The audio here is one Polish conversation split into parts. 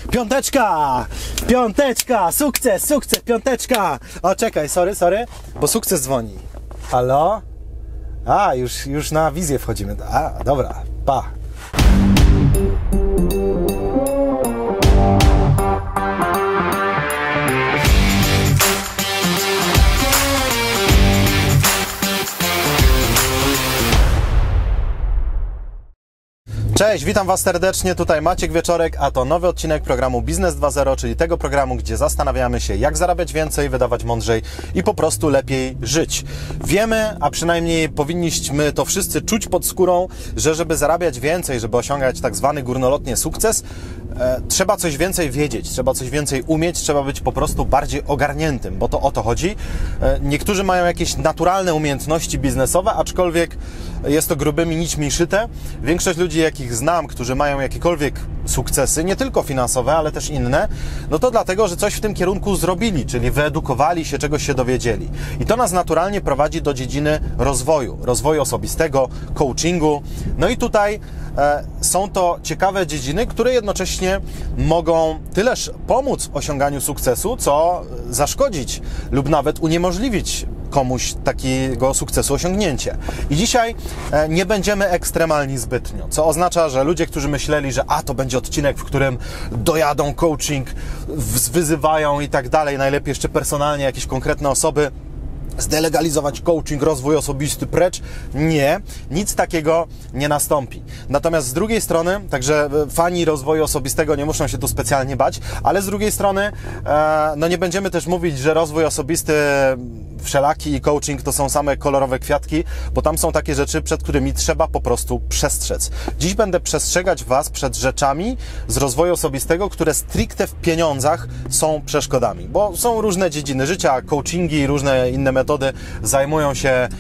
Piąteczka! Piąteczka! Sukces, sukces, piąteczka! O, czekaj, sorry, bo sukces dzwoni. Halo? A, już na wizję wchodzimy. A, dobra, pa. Cześć, witam Was serdecznie, tutaj Maciek Wieczorek, a to nowy odcinek programu Biznes 2.0, czyli tego programu, gdzie zastanawiamy się, jak zarabiać więcej, wydawać mądrzej i po prostu lepiej żyć. Wiemy, a przynajmniej powinniśmy to wszyscy czuć pod skórą, że żeby zarabiać więcej, żeby osiągać tak zwany górnolotnie sukces, trzeba coś więcej wiedzieć, trzeba coś więcej umieć, trzeba być po prostu bardziej ogarniętym, bo to o to chodzi. Niektórzy mają jakieś naturalne umiejętności biznesowe, aczkolwiek jest to grubymi nićmi szyte. Większość ludzi, jakich znam, którzy mają jakiekolwiek sukcesy, nie tylko finansowe, ale też inne, no to dlatego, że coś w tym kierunku zrobili, czyli wyedukowali się, czegoś się dowiedzieli. I to nas naturalnie prowadzi do dziedziny rozwoju osobistego, coachingu. No i tutaj są to ciekawe dziedziny, które jednocześnie mogą tyleż pomóc w osiąganiu sukcesu, co zaszkodzić lub nawet uniemożliwić komuś takiego sukcesu osiągnięcie. I dzisiaj nie będziemy ekstremalni zbytnio, co oznacza, że ludzie, którzy myśleli, że to będzie odcinek, w którym dojadą coaching, wyzywają i tak dalej, najlepiej jeszcze personalnie jakieś konkretne osoby, zdelegalizować coaching, rozwój osobisty, precz. Nie, nic takiego nie nastąpi. Natomiast z drugiej strony, także fani rozwoju osobistego nie muszą się tu specjalnie bać, ale z drugiej strony, no nie będziemy też mówić, że rozwój osobisty wszelaki i coaching to są same kolorowe kwiatki, bo tam są takie rzeczy, przed którymi trzeba po prostu przestrzec. Dziś będę przestrzegać Was przed rzeczami z rozwoju osobistego, które stricte w pieniądzach są przeszkodami, bo są różne dziedziny życia, coachingi, różne inne metody zajmują się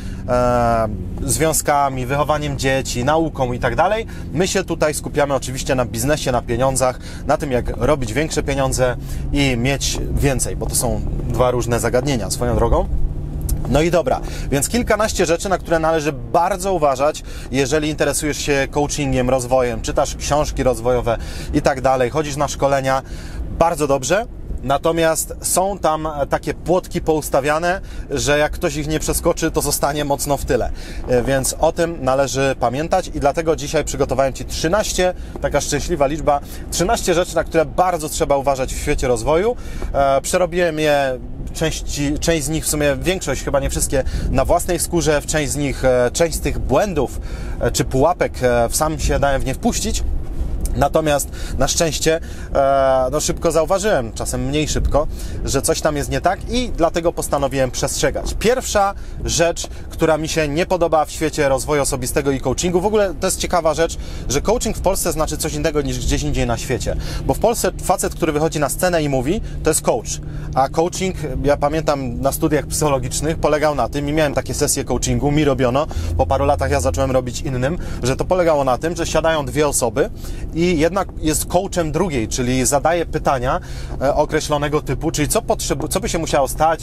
związkami, wychowaniem dzieci, nauką i tak dalej. My się tutaj skupiamy oczywiście na biznesie, na pieniądzach, na tym, jak robić większe pieniądze i mieć więcej, bo to są dwa różne zagadnienia swoją drogą. No i dobra, więc kilkanaście rzeczy, na które należy bardzo uważać, jeżeli interesujesz się coachingiem, rozwojem, czytasz książki rozwojowe i tak dalej, chodzisz na szkolenia, bardzo dobrze. Natomiast są tam takie płotki poustawiane, że jak ktoś ich nie przeskoczy, to zostanie mocno w tyle. Więc o tym należy pamiętać i dlatego dzisiaj przygotowałem Ci 13, taka szczęśliwa liczba, 13 rzeczy, na które bardzo trzeba uważać w świecie rozwoju. Przerobiłem je, część z nich, w sumie większość, chyba nie wszystkie, na własnej skórze, w część z tych błędów czy pułapek sam się dałem w nie wpuścić. Natomiast na szczęście no szybko zauważyłem, czasem mniej szybko, że coś tam jest nie tak i dlatego postanowiłem przestrzegać. Pierwsza rzecz, która mi się nie podoba w świecie rozwoju osobistego i coachingu, w ogóle to jest ciekawa rzecz, że coaching w Polsce znaczy coś innego niż gdzieś indziej na świecie. Bo w Polsce facet, który wychodzi na scenę i mówi, to jest coach. A coaching, ja pamiętam na studiach psychologicznych, polegał na tym i miałem takie sesje coachingu, mi robiono, po paru latach ja zacząłem robić innym, że to polegało na tym, że siadają dwie osoby i jedna jest coachem drugiej, czyli zadaje pytania określonego typu, czyli co by się musiało stać,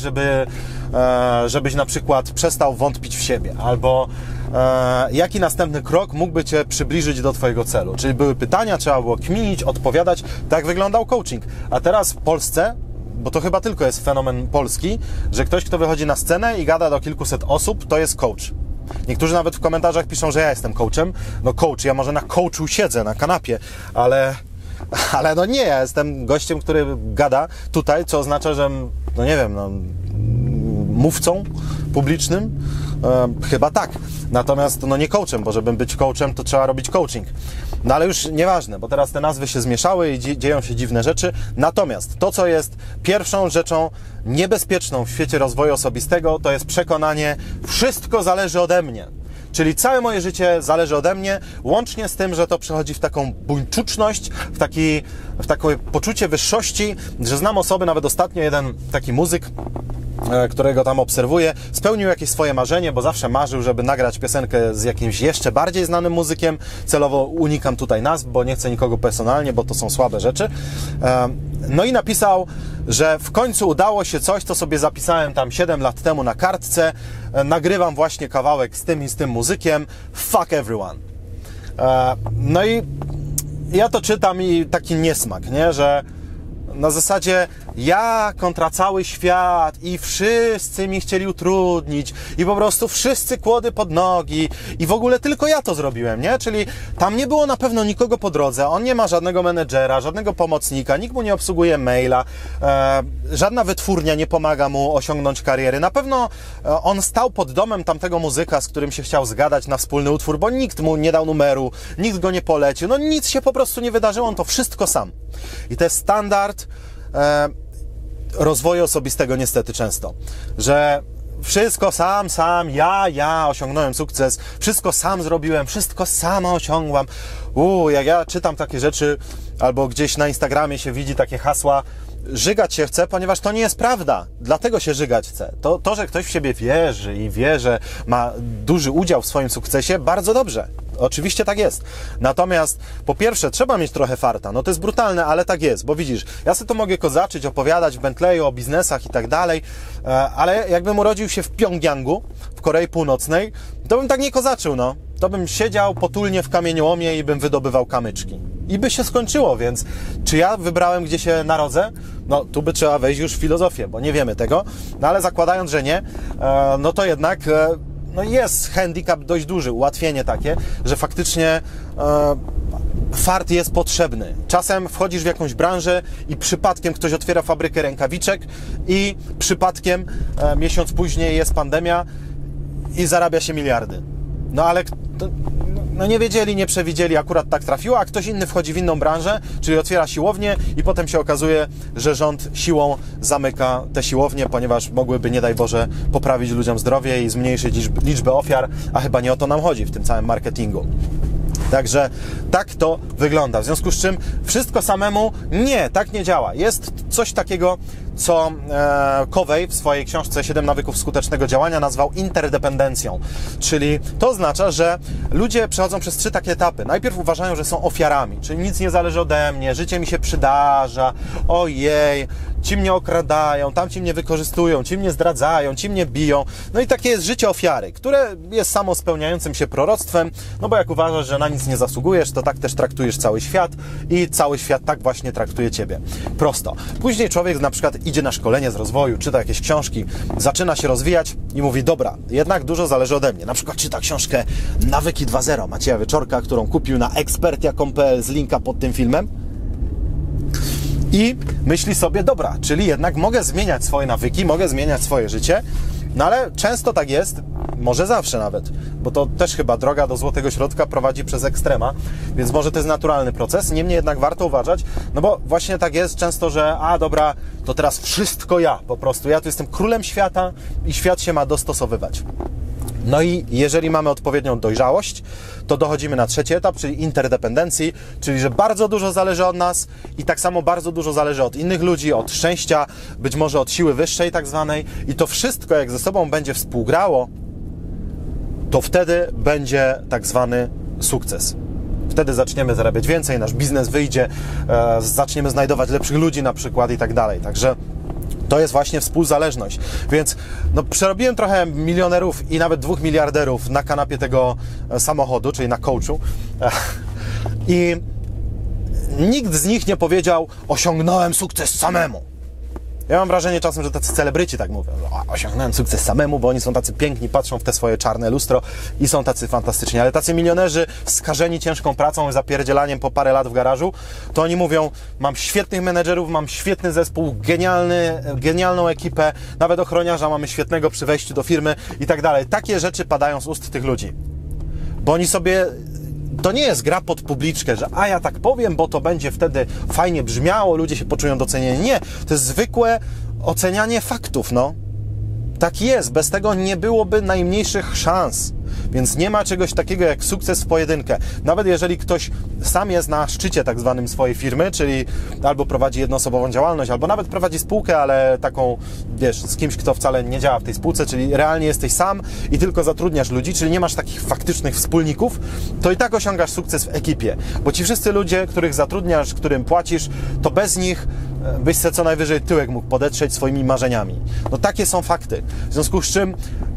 żebyś na przykład przestał wątpić w siebie, albo jaki następny krok mógłby Cię przybliżyć do Twojego celu. Czyli były pytania, trzeba było kminić, odpowiadać. Tak wyglądał coaching. A teraz w Polsce, bo to chyba tylko jest fenomen polski, że ktoś, kto wychodzi na scenę i gada do kilkuset osób, to jest coach. Niektórzy nawet w komentarzach piszą, że ja jestem coachem. No coach, ja może na coachu siedzę, na kanapie, ale no nie, ja jestem gościem, który gada tutaj, co oznacza, że, no nie wiem, no, mówcą publicznym? Chyba tak. Natomiast no nie coachem, bo żeby być coachem, to trzeba robić coaching. No ale już nieważne, bo teraz te nazwy się zmieszały i dzieją się dziwne rzeczy. Natomiast to, co jest pierwszą rzeczą niebezpieczną w świecie rozwoju osobistego, to jest przekonanie, wszystko zależy ode mnie. Czyli całe moje życie zależy ode mnie, łącznie z tym, że to przechodzi w taką buńczuczność, w takie poczucie wyższości, że znam osoby, nawet ostatnio jeden taki muzyk, którego tam obserwuję, spełnił jakieś swoje marzenie, bo zawsze marzył, żeby nagrać piosenkę z jakimś jeszcze bardziej znanym muzykiem. Celowo unikam tutaj nazw, bo nie chcę nikogo personalnie, bo to są słabe rzeczy. No i napisał, że w końcu udało się coś, co sobie zapisałem tam 7 lat temu na kartce. Nagrywam właśnie kawałek z tym i z tym muzykiem. Fuck everyone. No i ja to czytam i taki niesmak, nie? Że na zasadzie ja kontra cały świat i wszyscy mi chcieli utrudnić i po prostu wszyscy kłody pod nogi i w ogóle tylko ja to zrobiłem, nie? Czyli tam nie było na pewno nikogo po drodze, on nie ma żadnego menedżera, żadnego pomocnika, nikt mu nie obsługuje maila, żadna wytwórnia nie pomaga mu osiągnąć kariery. Na pewno on stał pod domem tamtego muzyka, z którym się chciał zgadać na wspólny utwór, bo nikt mu nie dał numeru, nikt go nie polecił, no nic się po prostu nie wydarzyło, on to wszystko sam. I to jest standard rozwoju osobistego niestety często, że wszystko sam, ja osiągnąłem sukces, wszystko sam zrobiłem, wszystko sama osiągłam. Jak ja czytam takie rzeczy, albo gdzieś na Instagramie się widzi takie hasła, żygać się chce, ponieważ to nie jest prawda, dlatego się żygać chce. To, że ktoś w siebie wierzy i wie, że ma duży udział w swoim sukcesie, bardzo dobrze. Oczywiście tak jest. Natomiast po pierwsze trzeba mieć trochę farta. No to jest brutalne, ale tak jest, bo widzisz, ja sobie to mogę kozaczyć, opowiadać w Bentleyu o biznesach i tak dalej, ale jakbym urodził się w Pjongjangu, w Korei Północnej, to bym tak nie kozaczył, no. To bym siedział potulnie w kamieniołomie i bym wydobywał kamyczki. I by się skończyło, więc czy ja wybrałem, gdzie się narodzę? No, tu by trzeba wejść już w filozofię, bo nie wiemy tego, no ale zakładając, że nie, no to jednak no jest handicap dość duży, ułatwienie takie, że faktycznie fart jest potrzebny. Czasem wchodzisz w jakąś branżę i przypadkiem ktoś otwiera fabrykę rękawiczek i przypadkiem miesiąc później jest pandemia i zarabia się miliardy. No ale no nie wiedzieli, nie przewidzieli, akurat tak trafiło, a ktoś inny wchodzi w inną branżę, czyli otwiera siłownię i potem się okazuje, że rząd siłą zamyka te siłownie, ponieważ mogłyby, nie daj Boże, poprawić ludziom zdrowie i zmniejszyć liczbę ofiar, a chyba nie o to nam chodzi w tym całym marketingu. Także tak to wygląda. W związku z czym wszystko samemu nie, tak nie działa. Jest coś takiego, co Covey w swojej książce 7 nawyków skutecznego działania nazwał interdependencją. Czyli to oznacza, że ludzie przechodzą przez 3 takie etapy. Najpierw uważają, że są ofiarami, czyli nic nie zależy ode mnie, życie mi się przydarza, ojej, ci mnie okradają, tamci mnie wykorzystują, ci mnie zdradzają, ci mnie biją. No i takie jest życie ofiary, które jest samo spełniającym się proroctwem, no bo jak uważasz, że na nic nie zasługujesz, to tak też traktujesz cały świat i cały świat tak właśnie traktuje ciebie. Prosto. Później człowiek na przykład idzie na szkolenie z rozwoju, czyta jakieś książki, zaczyna się rozwijać i mówi, dobra, jednak dużo zależy ode mnie. Na przykład czyta książkę Nawyki 2.0 Macieja Wieczorka, którą kupił na ekspertia.pl z linka pod tym filmem. I myśli sobie, dobra, czyli jednak mogę zmieniać swoje nawyki, mogę zmieniać swoje życie, no ale często tak jest, może zawsze nawet, bo to też chyba droga do złotego środka prowadzi przez ekstrema, więc może to jest naturalny proces, niemniej jednak warto uważać, no bo właśnie tak jest często, że dobra, to teraz wszystko ja po prostu, ja tu jestem królem świata i świat się ma dostosowywać. No i jeżeli mamy odpowiednią dojrzałość, to dochodzimy na 3. etap, czyli interdependencji, czyli że bardzo dużo zależy od nas i tak samo bardzo dużo zależy od innych ludzi, od szczęścia, być może od siły wyższej tak zwanej i to wszystko jak ze sobą będzie współgrało, to wtedy będzie tak zwany sukces. Wtedy zaczniemy zarabiać więcej, nasz biznes wyjdzie, zaczniemy znajdować lepszych ludzi na przykład i tak dalej. Także to jest właśnie współzależność. Więc no, przerobiłem trochę milionerów i nawet 2 miliarderów na kanapie tego samochodu, czyli na coachu. I nikt z nich nie powiedział, osiągnąłem sukces samemu. Ja mam wrażenie czasem, że tacy celebryci tak mówią, osiągnąłem sukces samemu, bo oni są tacy piękni, patrzą w te swoje czarne lustro i są tacy fantastyczni. Ale tacy milionerzy skażeni ciężką pracą i zapierdzielaniem po parę lat w garażu, to oni mówią, mam świetnych menedżerów, mam świetny zespół, genialną ekipę, nawet ochroniarza mamy świetnego przy wejściu do firmy i tak dalej. Takie rzeczy padają z ust tych ludzi. Bo oni sobie... To nie jest gra pod publiczkę, że ja tak powiem, bo to będzie wtedy fajnie brzmiało, ludzie się poczują docenieni. Nie, to jest zwykłe ocenianie faktów, no. Tak jest, bez tego nie byłoby najmniejszych szans. Więc nie ma czegoś takiego jak sukces w pojedynkę. Nawet jeżeli ktoś sam jest na szczycie tak zwanym swojej firmy, czyli albo prowadzi jednoosobową działalność, albo nawet prowadzi spółkę, ale taką, wiesz, z kimś, kto wcale nie działa w tej spółce, czyli realnie jesteś sam i tylko zatrudniasz ludzi, czyli nie masz takich faktycznych wspólników, to i tak osiągasz sukces w ekipie. Bo ci wszyscy ludzie, których zatrudniasz, którym płacisz, to bez nich byś se co najwyżej tyłek mógł podetrzeć swoimi marzeniami. No takie są fakty. W związku z czym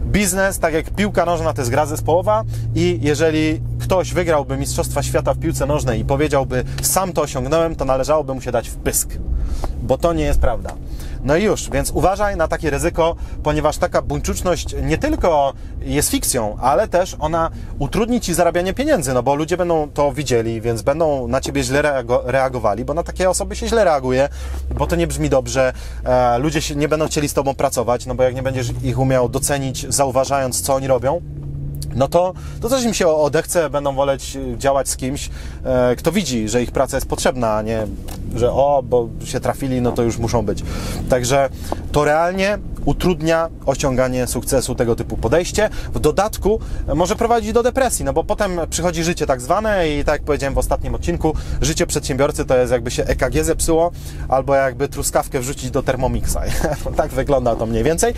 Biznes, tak jak piłka nożna, to jest gra zespołowa i jeżeli ktoś wygrałby Mistrzostwa Świata w piłce nożnej i powiedziałby, sam to osiągnąłem, to należałoby mu się dać w pysk, bo to nie jest prawda. No i już, więc uważaj na takie ryzyko, ponieważ taka buńczuczność nie tylko jest fikcją, ale też ona utrudni Ci zarabianie pieniędzy, no bo ludzie będą to widzieli, więc będą na Ciebie źle reagowali, bo na takie osoby się źle reaguje, bo to nie brzmi dobrze, ludzie nie będą chcieli z Tobą pracować, no bo jak nie będziesz ich umiał docenić, zauważając, co oni robią, no to też im się odechce, będą woleć działać z kimś, kto widzi, że ich praca jest potrzebna, a nie, że bo się trafili, no to już muszą być. Także to realnie utrudnia osiąganie sukcesu tego typu podejście. W dodatku może prowadzić do depresji, no bo potem przychodzi życie tak zwane i tak jak powiedziałem w ostatnim odcinku, życie przedsiębiorcy to jest jakby się EKG zepsuło, albo jakby truskawkę wrzucić do Thermomixa. Tak wygląda to mniej więcej.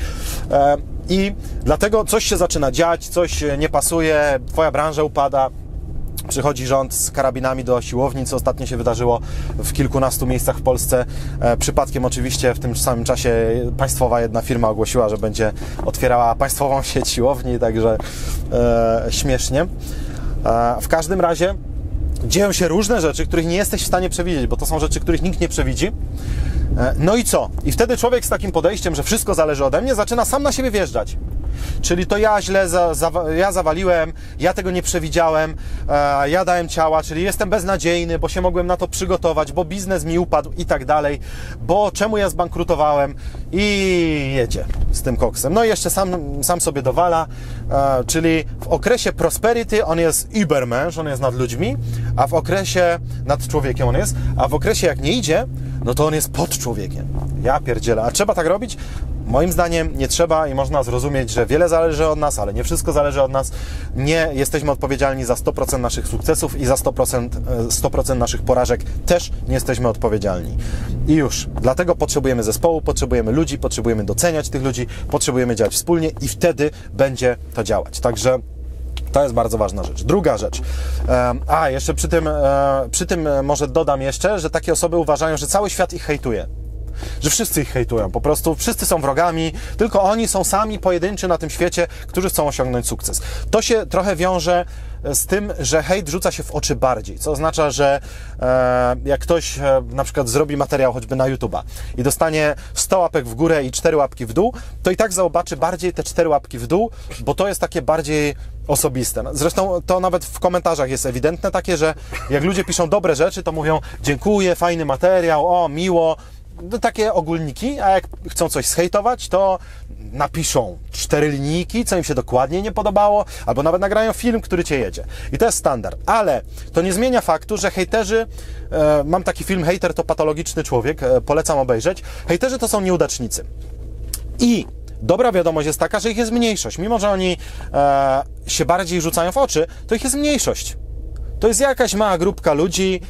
I dlatego coś się zaczyna dziać, coś nie pasuje, Twoja branża upada, przychodzi rząd z karabinami do siłowni, co ostatnio się wydarzyło w kilkunastu miejscach w Polsce. Przypadkiem oczywiście w tym samym czasie państwowa jedna firma ogłosiła, że będzie otwierała państwową sieć siłowni, także śmiesznie. W każdym razie dzieją się różne rzeczy, których nie jesteś w stanie przewidzieć, bo to są rzeczy, których nikt nie przewidzi. No i co? I wtedy człowiek z takim podejściem, że wszystko zależy ode mnie, zaczyna sam na siebie wjeżdżać. Czyli to ja źle ja zawaliłem, ja tego nie przewidziałem, ja dałem ciała, czyli jestem beznadziejny, bo się mogłem na to przygotować, bo biznes mi upadł i tak dalej, bo czemu ja zbankrutowałem i jedzie z tym koksem. No i jeszcze sam sobie dowala, czyli w okresie prosperity on jest Übermensch, on jest nad ludźmi, a w okresie nad człowiekiem on jest, a w okresie jak nie idzie, no to on jest pod człowiekiem. Ja pierdzielę. A trzeba tak robić? Moim zdaniem nie trzeba i można zrozumieć, że wiele zależy od nas, ale nie wszystko zależy od nas. Nie jesteśmy odpowiedzialni za 100% naszych sukcesów i za 100% naszych porażek też nie jesteśmy odpowiedzialni. I już. Dlatego potrzebujemy zespołu, potrzebujemy ludzi, potrzebujemy doceniać tych ludzi, potrzebujemy działać wspólnie i wtedy będzie to działać. Także to jest bardzo ważna rzecz. Druga rzecz. Jeszcze przy tym może dodam jeszcze, że takie osoby uważają, że cały świat ich hejtuje. Że wszyscy ich hejtują, po prostu wszyscy są wrogami, tylko oni są sami pojedynczy na tym świecie, którzy chcą osiągnąć sukces. To się trochę wiąże z tym, że hejt rzuca się w oczy bardziej, co oznacza, że jak ktoś na przykład zrobi materiał choćby na YouTube'a i dostanie 100 łapek w górę i 4 łapki w dół, to i tak zobaczy bardziej te 4 łapki w dół, bo to jest takie bardziej osobiste. Zresztą to nawet w komentarzach jest ewidentne takie, że jak ludzie piszą dobre rzeczy, to mówią dziękuję, fajny materiał, miło, takie ogólniki, a jak chcą coś zhejtować, to napiszą 4 linijki, co im się dokładnie nie podobało, albo nawet nagrają film, który Cię jedzie. I to jest standard. Ale to nie zmienia faktu, że hejterzy, mam taki film, Hejter to patologiczny człowiek, polecam obejrzeć, hejterzy to są nieudacznicy. I dobra wiadomość jest taka, że ich jest mniejszość. Mimo że oni się bardziej rzucają w oczy, to ich jest mniejszość. To jest jakaś mała grupka ludzi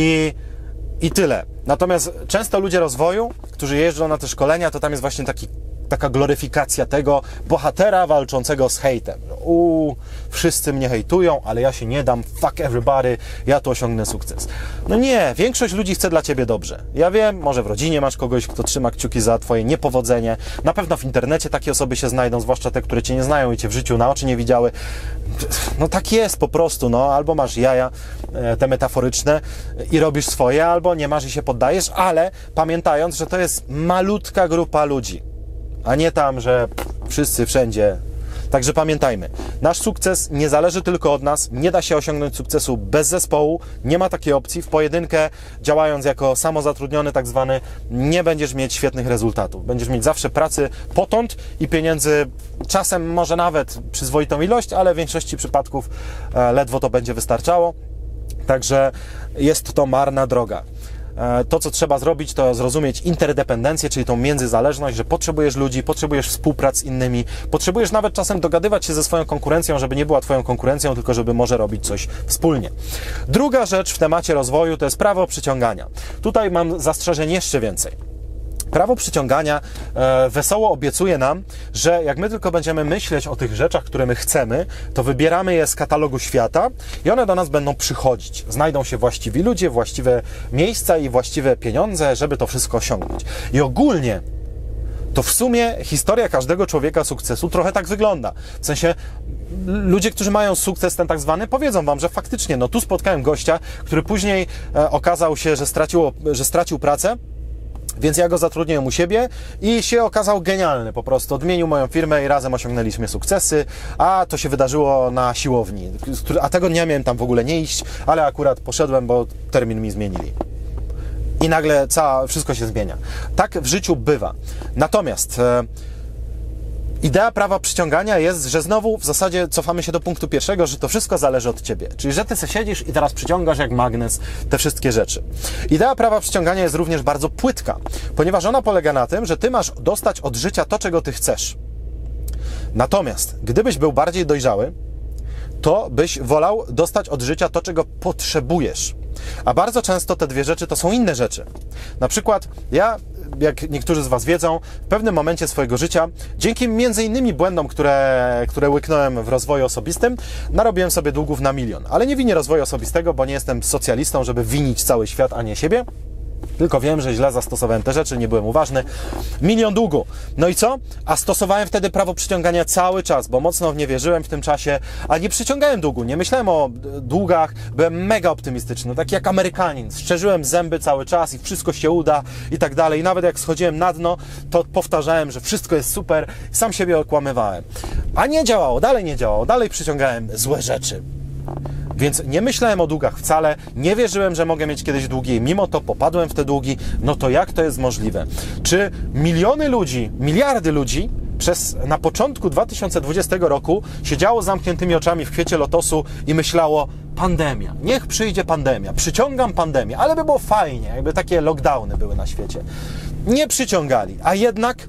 i tyle. Natomiast często ludzie rozwoju, którzy jeżdżą na te szkolenia, to tam jest właśnie taka gloryfikacja tego bohatera walczącego z hejtem. Wszyscy mnie hejtują, ale ja się nie dam, fuck everybody, ja tu osiągnę sukces. No nie, większość ludzi chce dla Ciebie dobrze. Ja wiem, może w rodzinie masz kogoś, kto trzyma kciuki za Twoje niepowodzenie. Na pewno w internecie takie osoby się znajdą, zwłaszcza te, które Cię nie znają i Cię w życiu na oczy nie widziały. No tak jest po prostu, albo masz jaja, te metaforyczne i robisz swoje, albo nie masz i się poddajesz, ale pamiętając, że to jest malutka grupa ludzi, a nie tam, że wszyscy wszędzie. Także pamiętajmy, nasz sukces nie zależy tylko od nas, nie da się osiągnąć sukcesu bez zespołu, nie ma takiej opcji, w pojedynkę działając jako samozatrudniony tak zwany, nie będziesz mieć świetnych rezultatów. Będziesz mieć zawsze pracy potąd i pieniędzy, czasem może nawet przyzwoitą ilość, ale w większości przypadków ledwo to będzie wystarczało. Także jest to marna droga. To, co trzeba zrobić, to zrozumieć interdependencję, czyli tą międzyzależność, że potrzebujesz ludzi, potrzebujesz współpracy z innymi, potrzebujesz nawet czasem dogadywać się ze swoją konkurencją, żeby nie była Twoją konkurencją, tylko żeby może robić coś wspólnie. Druga rzecz w temacie rozwoju to jest prawo przyciągania. Tutaj mam zastrzeżeń jeszcze więcej. Prawo przyciągania wesoło obiecuje nam, że jak my tylko będziemy myśleć o tych rzeczach, które my chcemy, to wybieramy je z katalogu świata i one do nas będą przychodzić. Znajdą się właściwi ludzie, właściwe miejsca i właściwe pieniądze, żeby to wszystko osiągnąć. I ogólnie to w sumie historia każdego człowieka sukcesu trochę tak wygląda. W sensie ludzie, którzy mają sukces ten tak zwany, powiedzą wam, że faktycznie, no tu spotkałem gościa, który później okazał się, że stracił pracę, więc ja go zatrudniłem u siebie i się okazał genialny po prostu. Odmienił moją firmę i razem osiągnęliśmy sukcesy, a to się wydarzyło na siłowni. A tego dnia miałem tam w ogóle nie iść, ale akurat poszedłem, bo termin mi zmienili. I nagle wszystko się zmienia. Tak w życiu bywa. Natomiast idea prawa przyciągania jest, że znowu w zasadzie cofamy się do punktu pierwszego, że to wszystko zależy od ciebie. Czyli, że ty se siedzisz i teraz przyciągasz jak magnes te wszystkie rzeczy. Idea prawa przyciągania jest również bardzo płytka, ponieważ ona polega na tym, że ty masz dostać od życia to, czego ty chcesz. Natomiast gdybyś był bardziej dojrzały, to byś wolał dostać od życia to, czego potrzebujesz. A bardzo często te dwie rzeczy to są inne rzeczy. Na przykład ja, jak niektórzy z was wiedzą, w pewnym momencie swojego życia, dzięki między innymi błędom, które łyknąłem w rozwoju osobistym, narobiłem sobie długów na 1 000 000. Ale nie winię rozwoju osobistego, bo nie jestem socjalistą, żeby winić cały świat, a nie siebie. Tylko wiem, że źle zastosowałem te rzeczy, nie byłem uważny. 1 000 000 długu. No i co? A stosowałem wtedy prawo przyciągania cały czas, bo mocno w nie wierzyłem w tym czasie, a nie przyciągałem długu, nie myślałem o długach, byłem mega optymistyczny, taki jak Amerykanin. Szczerzyłem zęby cały czas i wszystko się uda i tak dalej. I nawet jak schodziłem na dno, to powtarzałem, że wszystko jest super, sam siebie okłamywałem. A nie działało, dalej nie działało, dalej przyciągałem złe rzeczy. Więc nie myślałem o długach wcale, nie wierzyłem, że mogę mieć kiedyś długi, mimo to popadłem w te długi. No to jak to jest możliwe? Czy miliony ludzi, miliardy ludzi na początku 2020 roku siedziało z zamkniętymi oczami w kwiecie lotosu i myślało: pandemia, niech przyjdzie pandemia, przyciągam pandemię, ale by było fajnie, jakby takie lockdowny były na świecie. Nie przyciągali, a jednak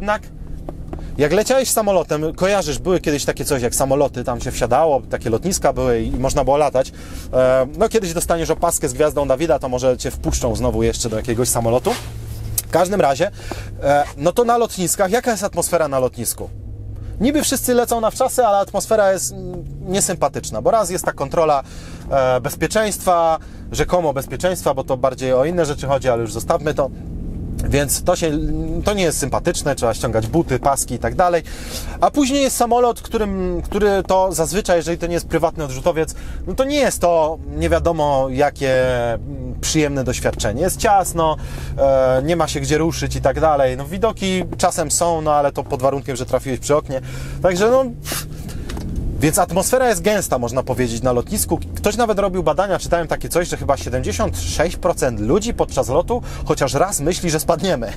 jak leciałeś samolotem, kojarzysz, były kiedyś takie coś jak samoloty, tam się wsiadało, takie lotniska były i można było latać. No kiedyś dostaniesz opaskę z gwiazdą Dawida, to może cię wpuszczą znowu jeszcze do jakiegoś samolotu. W każdym razie, no to na lotniskach, jaka jest atmosfera na lotnisku? Niby wszyscy lecą na wczasy, ale atmosfera jest niesympatyczna, bo raz jest ta kontrola bezpieczeństwa, rzekomo bezpieczeństwa, bo to bardziej o inne rzeczy chodzi, ale już zostawmy to. Więc to nie jest sympatyczne, trzeba ściągać buty, paski i tak dalej. A później jest samolot, który to zazwyczaj, jeżeli to nie jest prywatny odrzutowiec, no to nie jest to nie wiadomo jakie przyjemne doświadczenie. Jest ciasno, nie ma się gdzie ruszyć i tak dalej. No widoki czasem są, no ale to pod warunkiem, że trafiłeś przy oknie. Także no... Więc atmosfera jest gęsta, można powiedzieć, na lotnisku. Ktoś nawet robił badania, czytałem takie coś, że chyba 76% ludzi podczas lotu chociaż raz myśli, że spadniemy.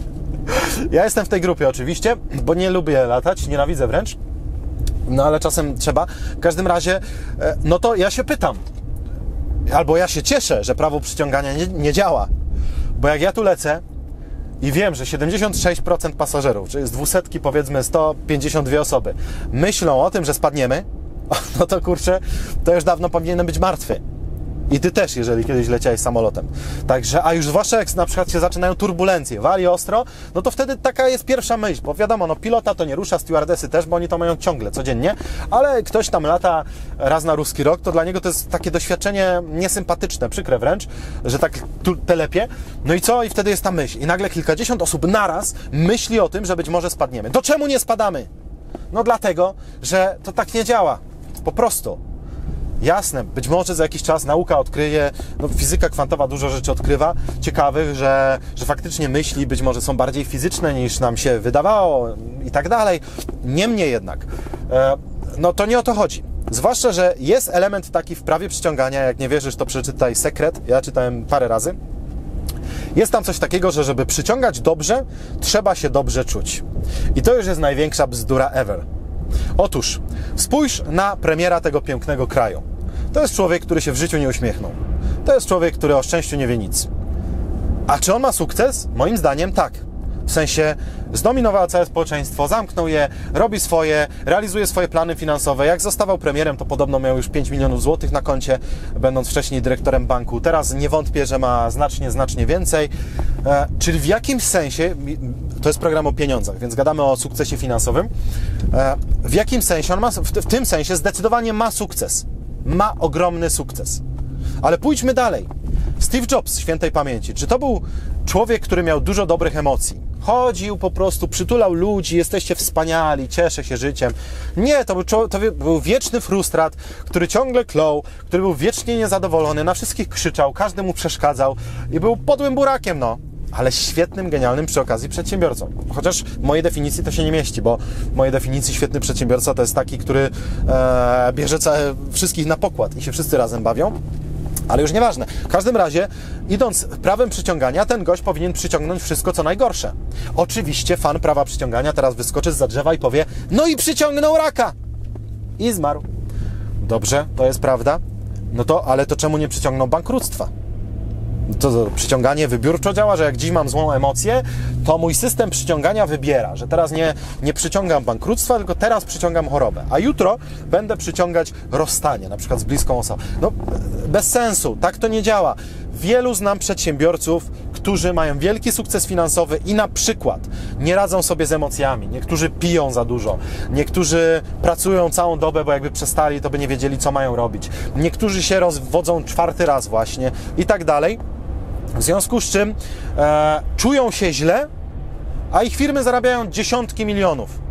Ja jestem w tej grupie oczywiście, bo nie lubię latać, nienawidzę wręcz, no ale czasem trzeba. W każdym razie, no to ja się pytam, albo ja się cieszę, że prawo przyciągania nie działa, bo jak ja tu lecę i wiem, że 76% pasażerów, czyli z 200 powiedzmy 152 osoby, myślą o tym, że spadniemy, no to kurczę, to już dawno powinienem być martwy. I ty też, jeżeli kiedyś leciałeś samolotem. Także, a już zwłaszcza jak na przykład się zaczynają turbulencje, wali ostro, no to wtedy taka jest pierwsza myśl, bo wiadomo, no pilota to nie rusza, stewardesy też, bo oni to mają ciągle, codziennie, ale ktoś tam lata raz na ruski rok, to dla niego to jest takie doświadczenie niesympatyczne, przykre wręcz, że tak telepie. No i co? I wtedy jest ta myśl. I nagle kilkadziesiąt osób naraz myśli o tym, że być może spadniemy. To czemu nie spadamy? No dlatego, że to tak nie działa. Po prostu. Jasne, być może za jakiś czas nauka odkryje, no fizyka kwantowa dużo rzeczy odkrywa, ciekawych, że faktycznie myśli być może są bardziej fizyczne niż nam się wydawało i tak dalej. Niemniej jednak, no to nie o to chodzi. Zwłaszcza, że jest element taki w prawie przyciągania, jak nie wierzysz, to przeczytaj Sekret, ja czytałem parę razy. Jest tam coś takiego, że żeby przyciągać dobrze, trzeba się dobrze czuć. I to już jest największa bzdura ever. Otóż, spójrz na premiera tego pięknego kraju. To jest człowiek, który się w życiu nie uśmiechnął. To jest człowiek, który o szczęściu nie wie nic. A czy on ma sukces? Moim zdaniem tak. W sensie zdominował całe społeczeństwo, zamknął je, robi swoje, realizuje swoje plany finansowe. Jak zostawał premierem, to podobno miał już 5 milionów złotych na koncie, będąc wcześniej dyrektorem banku. Teraz nie wątpię, że ma znacznie więcej. Czyli w jakimś sensie, to jest program o pieniądzach, więc gadamy o sukcesie finansowym. W jakim sensie on ma, w tym sensie zdecydowanie ma sukces. Ma ogromny sukces. Ale pójdźmy dalej. Steve Jobs, świętej pamięci, czy to był człowiek, który miał dużo dobrych emocji. Chodził po prostu, przytulał ludzi, jesteście wspaniali, cieszę się życiem. Nie, to był wieczny frustrat, który ciągle klął, który był wiecznie niezadowolony, na wszystkich krzyczał, każdy mu przeszkadzał i był podłym burakiem, no. Ale świetnym, genialnym przy okazji przedsiębiorcą. Chociaż w mojej definicji to się nie mieści, bo w mojej definicji świetny przedsiębiorca to jest taki, który bierze wszystkich na pokład i się wszyscy razem bawią. Ale już nieważne. W każdym razie, idąc prawem przyciągania, ten gość powinien przyciągnąć wszystko, co najgorsze. Oczywiście fan prawa przyciągania teraz wyskoczy zza drzewa i powie: no i przyciągnął raka! I zmarł. Dobrze, to jest prawda. No to, ale to czemu nie przyciągnął bankructwa? To przyciąganie wybiórczo działa, że jak dziś mam złą emocję, to mój system przyciągania wybiera, że teraz nie przyciągam bankructwa, tylko teraz przyciągam chorobę, a jutro będę przyciągać rozstanie, na przykład z bliską osobą. No, bez sensu, tak to nie działa. Wielu znam przedsiębiorców, którzy mają wielki sukces finansowy i na przykład nie radzą sobie z emocjami. Niektórzy piją za dużo, niektórzy pracują całą dobę, bo jakby przestali, to by nie wiedzieli, co mają robić. Niektórzy się rozwodzą 4. raz właśnie i tak dalej. W związku z czym czują się źle, a ich firmy zarabiają dziesiątki milionów.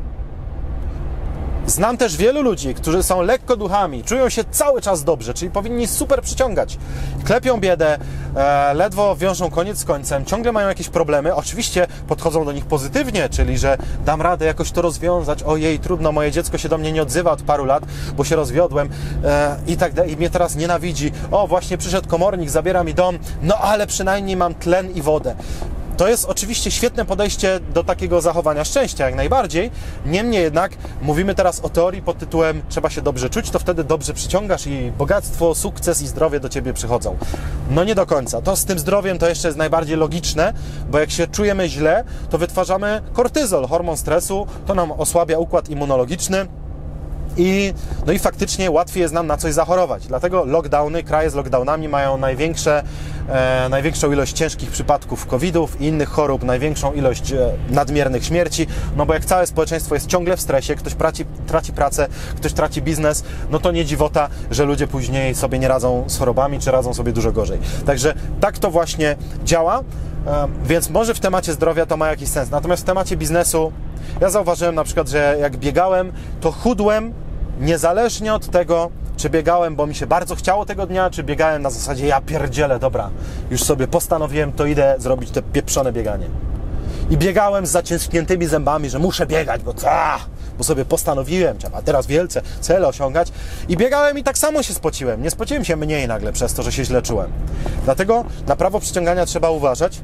Znam też wielu ludzi, którzy są lekko duchami, czują się cały czas dobrze, czyli powinni super przyciągać. Klepią biedę, ledwo wiążą koniec z końcem, ciągle mają jakieś problemy. Oczywiście podchodzą do nich pozytywnie, czyli że dam radę jakoś to rozwiązać. Ojej, trudno, moje dziecko się do mnie nie odzywa od paru lat, bo się rozwiodłem i tak dalej, i mnie teraz nienawidzi. O, właśnie przyszedł komornik, zabiera mi dom, no ale przynajmniej mam tlen i wodę. To jest oczywiście świetne podejście do takiego zachowania szczęścia, jak najbardziej. Niemniej jednak mówimy teraz o teorii pod tytułem trzeba się dobrze czuć, to wtedy dobrze przyciągasz i bogactwo, sukces i zdrowie do Ciebie przychodzą. No nie do końca. To z tym zdrowiem to jeszcze jest najbardziej logiczne, bo jak się czujemy źle, to wytwarzamy kortyzol, hormon stresu, to nam osłabia układ immunologiczny. No i faktycznie łatwiej jest nam na coś zachorować. Dlatego lockdowny, kraje z lockdownami mają największą ilość ciężkich przypadków COVID-ów i innych chorób, największą ilość nadmiernych śmierci, no bo jak całe społeczeństwo jest ciągle w stresie, ktoś traci pracę, ktoś traci biznes, no to nie dziwota, że ludzie później sobie nie radzą z chorobami, czy radzą sobie dużo gorzej. Także tak to właśnie działa, więc może w temacie zdrowia to ma jakiś sens. Natomiast w temacie biznesu ja zauważyłem na przykład, że jak biegałem, to chudłem niezależnie od tego, czy biegałem, bo mi się bardzo chciało tego dnia, czy biegałem na zasadzie ja pierdzielę, dobra, już sobie postanowiłem, to idę zrobić te pieprzone bieganie. I biegałem z zaciśniętymi zębami, że muszę biegać, bo sobie postanowiłem, trzeba teraz wielce cele osiągać. I biegałem i tak samo się spociłem. Nie spociłem się mniej nagle przez to, że się źle czułem. Dlatego na prawo przyciągania trzeba uważać.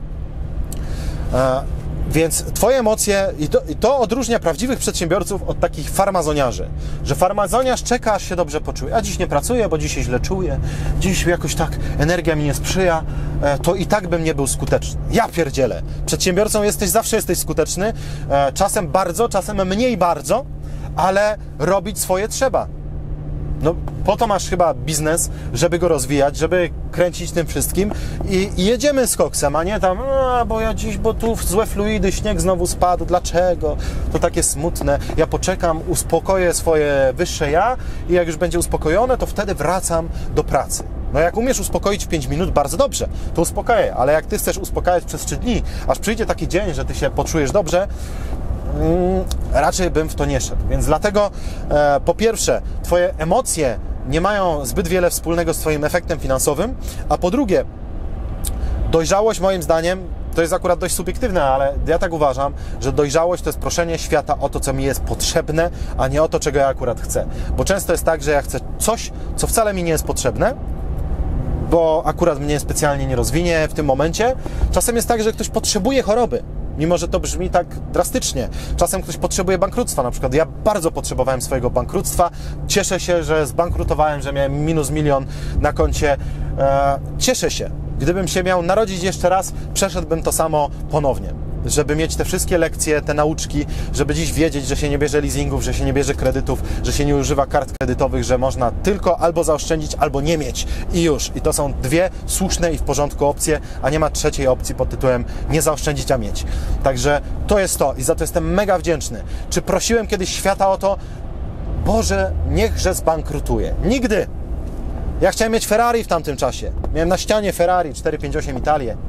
Więc Twoje emocje, i to odróżnia prawdziwych przedsiębiorców od takich farmazoniarzy, że farmazoniarz czeka, aż się dobrze poczuje. A dziś nie pracuję, bo dziś się źle czuję, dziś jakoś tak energia mi nie sprzyja, to i tak bym nie był skuteczny. Ja pierdzielę. Przedsiębiorcą zawsze jesteś skuteczny, czasem bardzo, czasem mniej bardzo, ale robić swoje trzeba. No po to masz chyba biznes, żeby go rozwijać, żeby kręcić tym wszystkim i jedziemy z koksem, a nie tam, bo tu złe fluidy, śnieg znowu spadł, dlaczego? To takie smutne. Ja poczekam, uspokoję swoje wyższe ja i jak już będzie uspokojone, to wtedy wracam do pracy. No jak umiesz uspokoić w 5 minut, bardzo dobrze, to uspokajaj, ale jak Ty chcesz uspokajać przez 3 dni, aż przyjdzie taki dzień, że Ty się poczujesz dobrze, raczej bym w to nie szedł. Więc dlatego po pierwsze, Twoje emocje nie mają zbyt wiele wspólnego z Twoim efektem finansowym, a po drugie, dojrzałość moim zdaniem, to jest akurat dość subiektywne, ale ja tak uważam, że dojrzałość to jest proszenie świata o to, co mi jest potrzebne, a nie o to, czego ja akurat chcę. Bo często jest tak, że ja chcę coś, co wcale mi nie jest potrzebne, bo akurat mnie specjalnie nie rozwinie w tym momencie. Czasem jest tak, że ktoś potrzebuje choroby, mimo że to brzmi tak drastycznie. Czasem ktoś potrzebuje bankructwa, na przykład ja bardzo potrzebowałem swojego bankructwa. Cieszę się, że zbankrutowałem, że miałem -1 000 000 na koncie. Cieszę się. Gdybym się miał narodzić jeszcze raz, przeszedłbym to samo ponownie. Żeby mieć te wszystkie lekcje, te nauczki, żeby dziś wiedzieć, że się nie bierze leasingów, że się nie bierze kredytów, że się nie używa kart kredytowych, że można tylko albo zaoszczędzić, albo nie mieć i już. I to są 2 słuszne i w porządku opcje, a nie ma trzeciej opcji pod tytułem nie zaoszczędzić, a mieć. Także to jest to i za to jestem mega wdzięczny. Czy prosiłem kiedyś świata o to? Boże, niechże zbankrutuje. Nigdy! Ja chciałem mieć Ferrari w tamtym czasie. Miałem na ścianie Ferrari 458 Italię.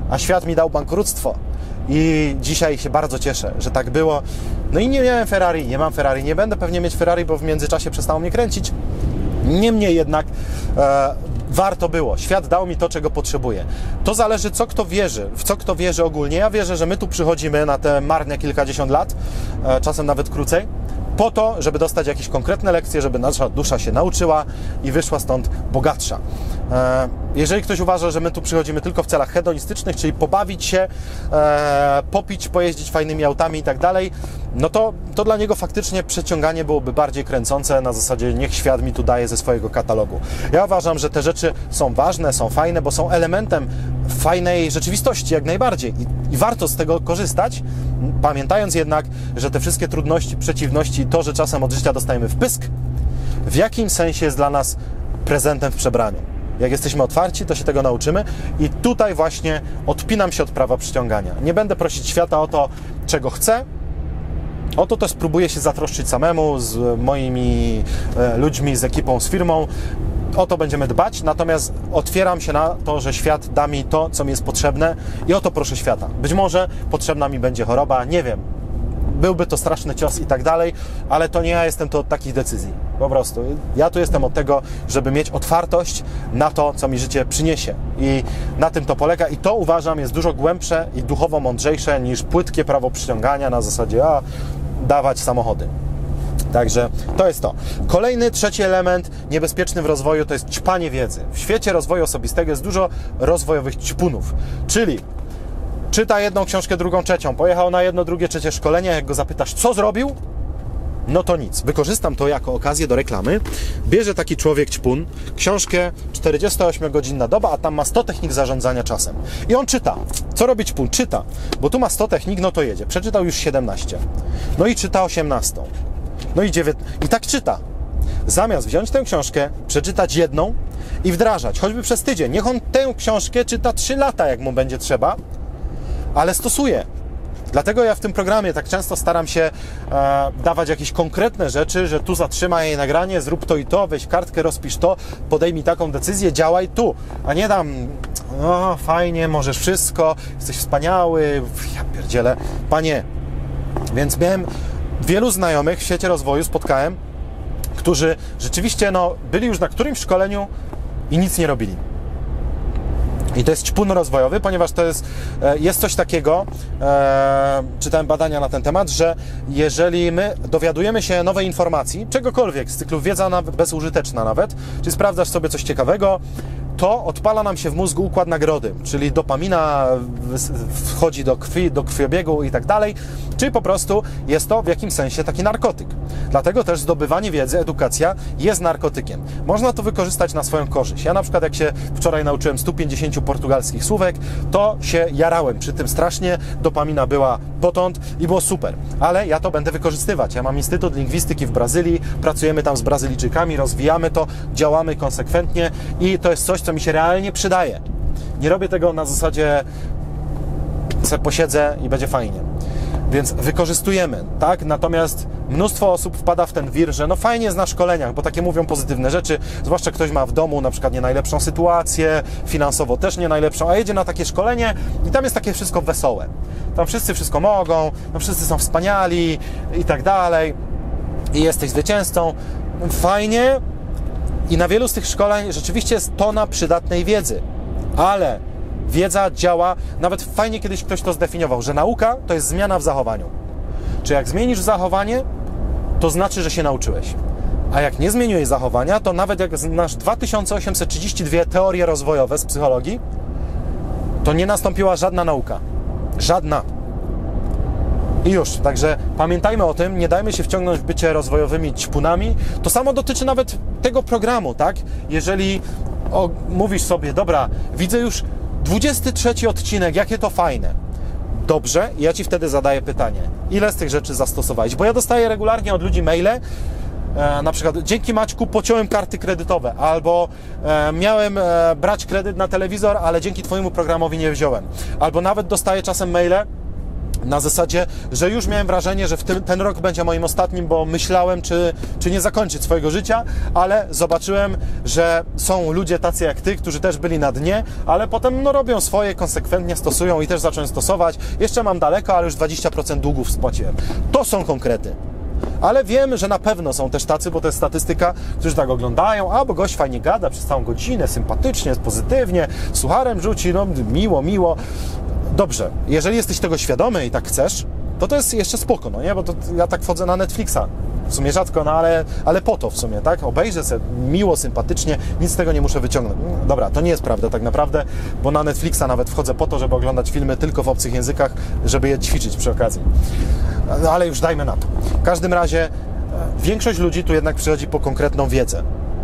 a świat mi dał bankructwo. I dzisiaj się bardzo cieszę, że tak było. No i nie miałem Ferrari, nie mam Ferrari, nie będę pewnie mieć Ferrari, bo w międzyczasie przestało mnie kręcić. Niemniej jednak warto było. Świat dał mi to, czego potrzebuję. To zależy, co kto wierzy, w co kto wierzy ogólnie. Ja wierzę, że my tu przychodzimy na te marne kilkadziesiąt lat, czasem nawet krócej, po to, żeby dostać jakieś konkretne lekcje, żeby nasza dusza się nauczyła i wyszła stąd bogatsza. Jeżeli ktoś uważa, że my tu przychodzimy tylko w celach hedonistycznych, czyli pobawić się, popić, pojeździć fajnymi autami i tak dalej, no to dla niego faktycznie przeciąganie byłoby bardziej kręcące, na zasadzie niech świat mi tu daje ze swojego katalogu. Ja uważam, że te rzeczy są ważne, są fajne, bo są elementem fajnej rzeczywistości jak najbardziej i warto z tego korzystać, pamiętając jednak, że te wszystkie trudności, przeciwności, to, że czasem od życia dostajemy wpysk, w jakimś sensie jest dla nas prezentem w przebraniu. Jak jesteśmy otwarci, to się tego nauczymy i tutaj właśnie odpinam się od prawa przyciągania. Nie będę prosić świata o to, czego chcę, o to spróbuję się zatroszczyć samemu, z moimi ludźmi, z ekipą, z firmą. O to będziemy dbać, natomiast otwieram się na to, że świat da mi to, co mi jest potrzebne i o to proszę świata. Być może potrzebna mi będzie choroba, nie wiem. Byłby to straszny cios i tak dalej, ale to nie ja jestem tu od takich decyzji. Po prostu. Ja tu jestem od tego, żeby mieć otwartość na to, co mi życie przyniesie. I na tym to polega. I to uważam jest dużo głębsze i duchowo mądrzejsze niż płytkie prawo przyciągania na zasadzie dawać samochody. Także to jest to. Kolejny, trzeci element niebezpieczny w rozwoju to jest ćpanie wiedzy. W świecie rozwoju osobistego jest dużo rozwojowych ćpunów, czyli czyta jedną książkę, drugą, trzecią, pojechał na jedno, drugie, trzecie szkolenie, jak go zapytasz, co zrobił, no to nic. Wykorzystam to jako okazję do reklamy. Bierze taki człowiek ćpun, książkę 48-godzinna doba, a tam ma 100 technik zarządzania czasem. I on czyta. Co robi ćpun? Czyta. Bo tu ma 100 technik, no to jedzie. Przeczytał już 17. No i czyta 18. No i 19. I tak czyta. Zamiast wziąć tę książkę, przeczytać jedną i wdrażać, choćby przez tydzień. Niech on tę książkę czyta 3 lata, jak mu będzie trzeba, ale stosuje. Dlatego ja w tym programie tak często staram się dawać jakieś konkretne rzeczy, że tu zatrzymaj jej nagranie, zrób to i to, weź kartkę, rozpisz to, podejmij taką decyzję, działaj tu, a nie dam, no fajnie, możesz wszystko, jesteś wspaniały, ja pierdzielę, panie. Więc miałem wielu znajomych w świecie rozwoju, spotkałem, którzy rzeczywiście byli już na którymś szkoleniu i nic nie robili. I to jest ćpun rozwojowy, ponieważ to jest coś takiego, czytałem badania na ten temat, że jeżeli my dowiadujemy się nowej informacji, czegokolwiek z cyklu wiedza bezużyteczna nawet, czyli sprawdzasz sobie coś ciekawego, to odpala nam się w mózgu układ nagrody, czyli dopamina wchodzi do krwi, do krwiobiegu i tak dalej, czyli po prostu jest to w jakimś sensie taki narkotyk. Dlatego też zdobywanie wiedzy, edukacja jest narkotykiem. Można to wykorzystać na swoją korzyść. Ja na przykład jak się wczoraj nauczyłem 150 portugalskich słówek, to się jarałem przy tym strasznie, dopamina była potąd i było super, ale ja to będę wykorzystywać. Ja mam Instytut Lingwistyki w Brazylii, pracujemy tam z Brazylijczykami, rozwijamy to, działamy konsekwentnie i to jest coś, co mi się realnie przydaje. Nie robię tego na zasadzie se posiedzę i będzie fajnie. Więc wykorzystujemy, tak? Natomiast mnóstwo osób wpada w ten wir, że fajnie jest na szkoleniach, bo takie mówią pozytywne rzeczy, zwłaszcza ktoś ma w domu na przykład nie najlepszą sytuację, finansowo też nie najlepszą, a jedzie na takie szkolenie i tam jest takie wszystko wesołe. Tam wszyscy wszystko mogą, tam wszyscy są wspaniali i tak dalej i jesteś zwycięzcą. Fajnie i na wielu z tych szkoleń rzeczywiście jest tona przydatnej wiedzy, ale wiedza działa, nawet fajnie kiedyś ktoś to zdefiniował, że nauka to jest zmiana w zachowaniu. Czy jak zmienisz zachowanie, to znaczy, że się nauczyłeś. A jak nie zmieniłeś zachowania, to nawet jak znasz 2832 teorie rozwojowe z psychologii, to nie nastąpiła żadna nauka. Żadna. I już. Także pamiętajmy o tym, nie dajmy się wciągnąć w bycie rozwojowymi ćpunami. To samo dotyczy nawet tego programu, tak? Jeżeli mówisz sobie, dobra, widzę już 23 odcinek, jakie to fajne. Dobrze, ja Ci wtedy zadaję pytanie, ile z tych rzeczy zastosowałeś? Bo ja dostaję regularnie od ludzi maile, na przykład dzięki Maćku pociąłem karty kredytowe, albo miałem brać kredyt na telewizor, ale dzięki Twojemu programowi nie wziąłem. Albo nawet dostaję czasem maile, Na zasadzie, że już miałem wrażenie, że ten rok będzie moim ostatnim, bo myślałem, czy nie zakończyć swojego życia, ale zobaczyłem, że są ludzie tacy jak ty, którzy też byli na dnie, ale potem no, robią swoje, konsekwentnie stosują i też zacząłem stosować. Jeszcze mam daleko, ale już 20% długów spłaciłem. To są konkrety. Ale wiem, że na pewno są też tacy, bo to jest statystyka, którzy tak oglądają, bo gość fajnie gada przez całą godzinę, sympatycznie, jest pozytywnie, sucharem rzuci, no miło. Dobrze, jeżeli jesteś tego świadomy i tak chcesz, to jest jeszcze spoko, no nie? Bo to ja tak wchodzę na Netflixa, w sumie rzadko, no ale po to w sumie, tak? Obejrzę sobie miło, sympatycznie, nic z tego nie muszę wyciągnąć. Dobra, to nie jest prawda tak naprawdę, bo na Netflixa nawet wchodzę po to, żeby oglądać filmy tylko w obcych językach, żeby je ćwiczyć przy okazji. No ale już dajmy na to. W każdym razie większość ludzi tu jednak przychodzi po konkretną wiedzę.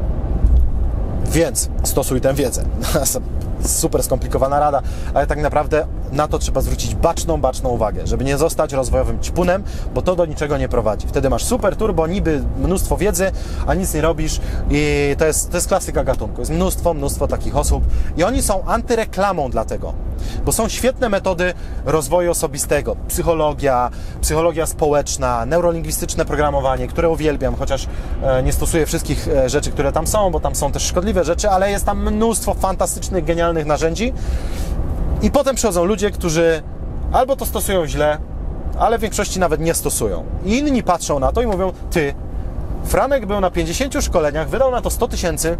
Więc stosuj tę wiedzę. Super skomplikowana rada, ale tak naprawdę na to trzeba zwrócić baczną uwagę, żeby nie zostać rozwojowym ćpunem, bo to do niczego nie prowadzi. Wtedy masz super turbo, niby mnóstwo wiedzy, a nic nie robisz i to jest klasyka gatunku. Jest mnóstwo takich osób i oni są antyreklamą dlatego, bo są świetne metody rozwoju osobistego, psychologia społeczna, neurolingwistyczne programowanie, które uwielbiam, chociaż nie stosuję wszystkich rzeczy, które tam są, bo tam są też szkodliwe rzeczy, ale jest tam mnóstwo fantastycznych, genialnych narzędzi. I potem przychodzą ludzie, którzy albo to stosują źle, ale w większości nawet nie stosują. I inni patrzą na to i mówią, ty, Franek był na 50 szkoleniach, wydał na to 100 000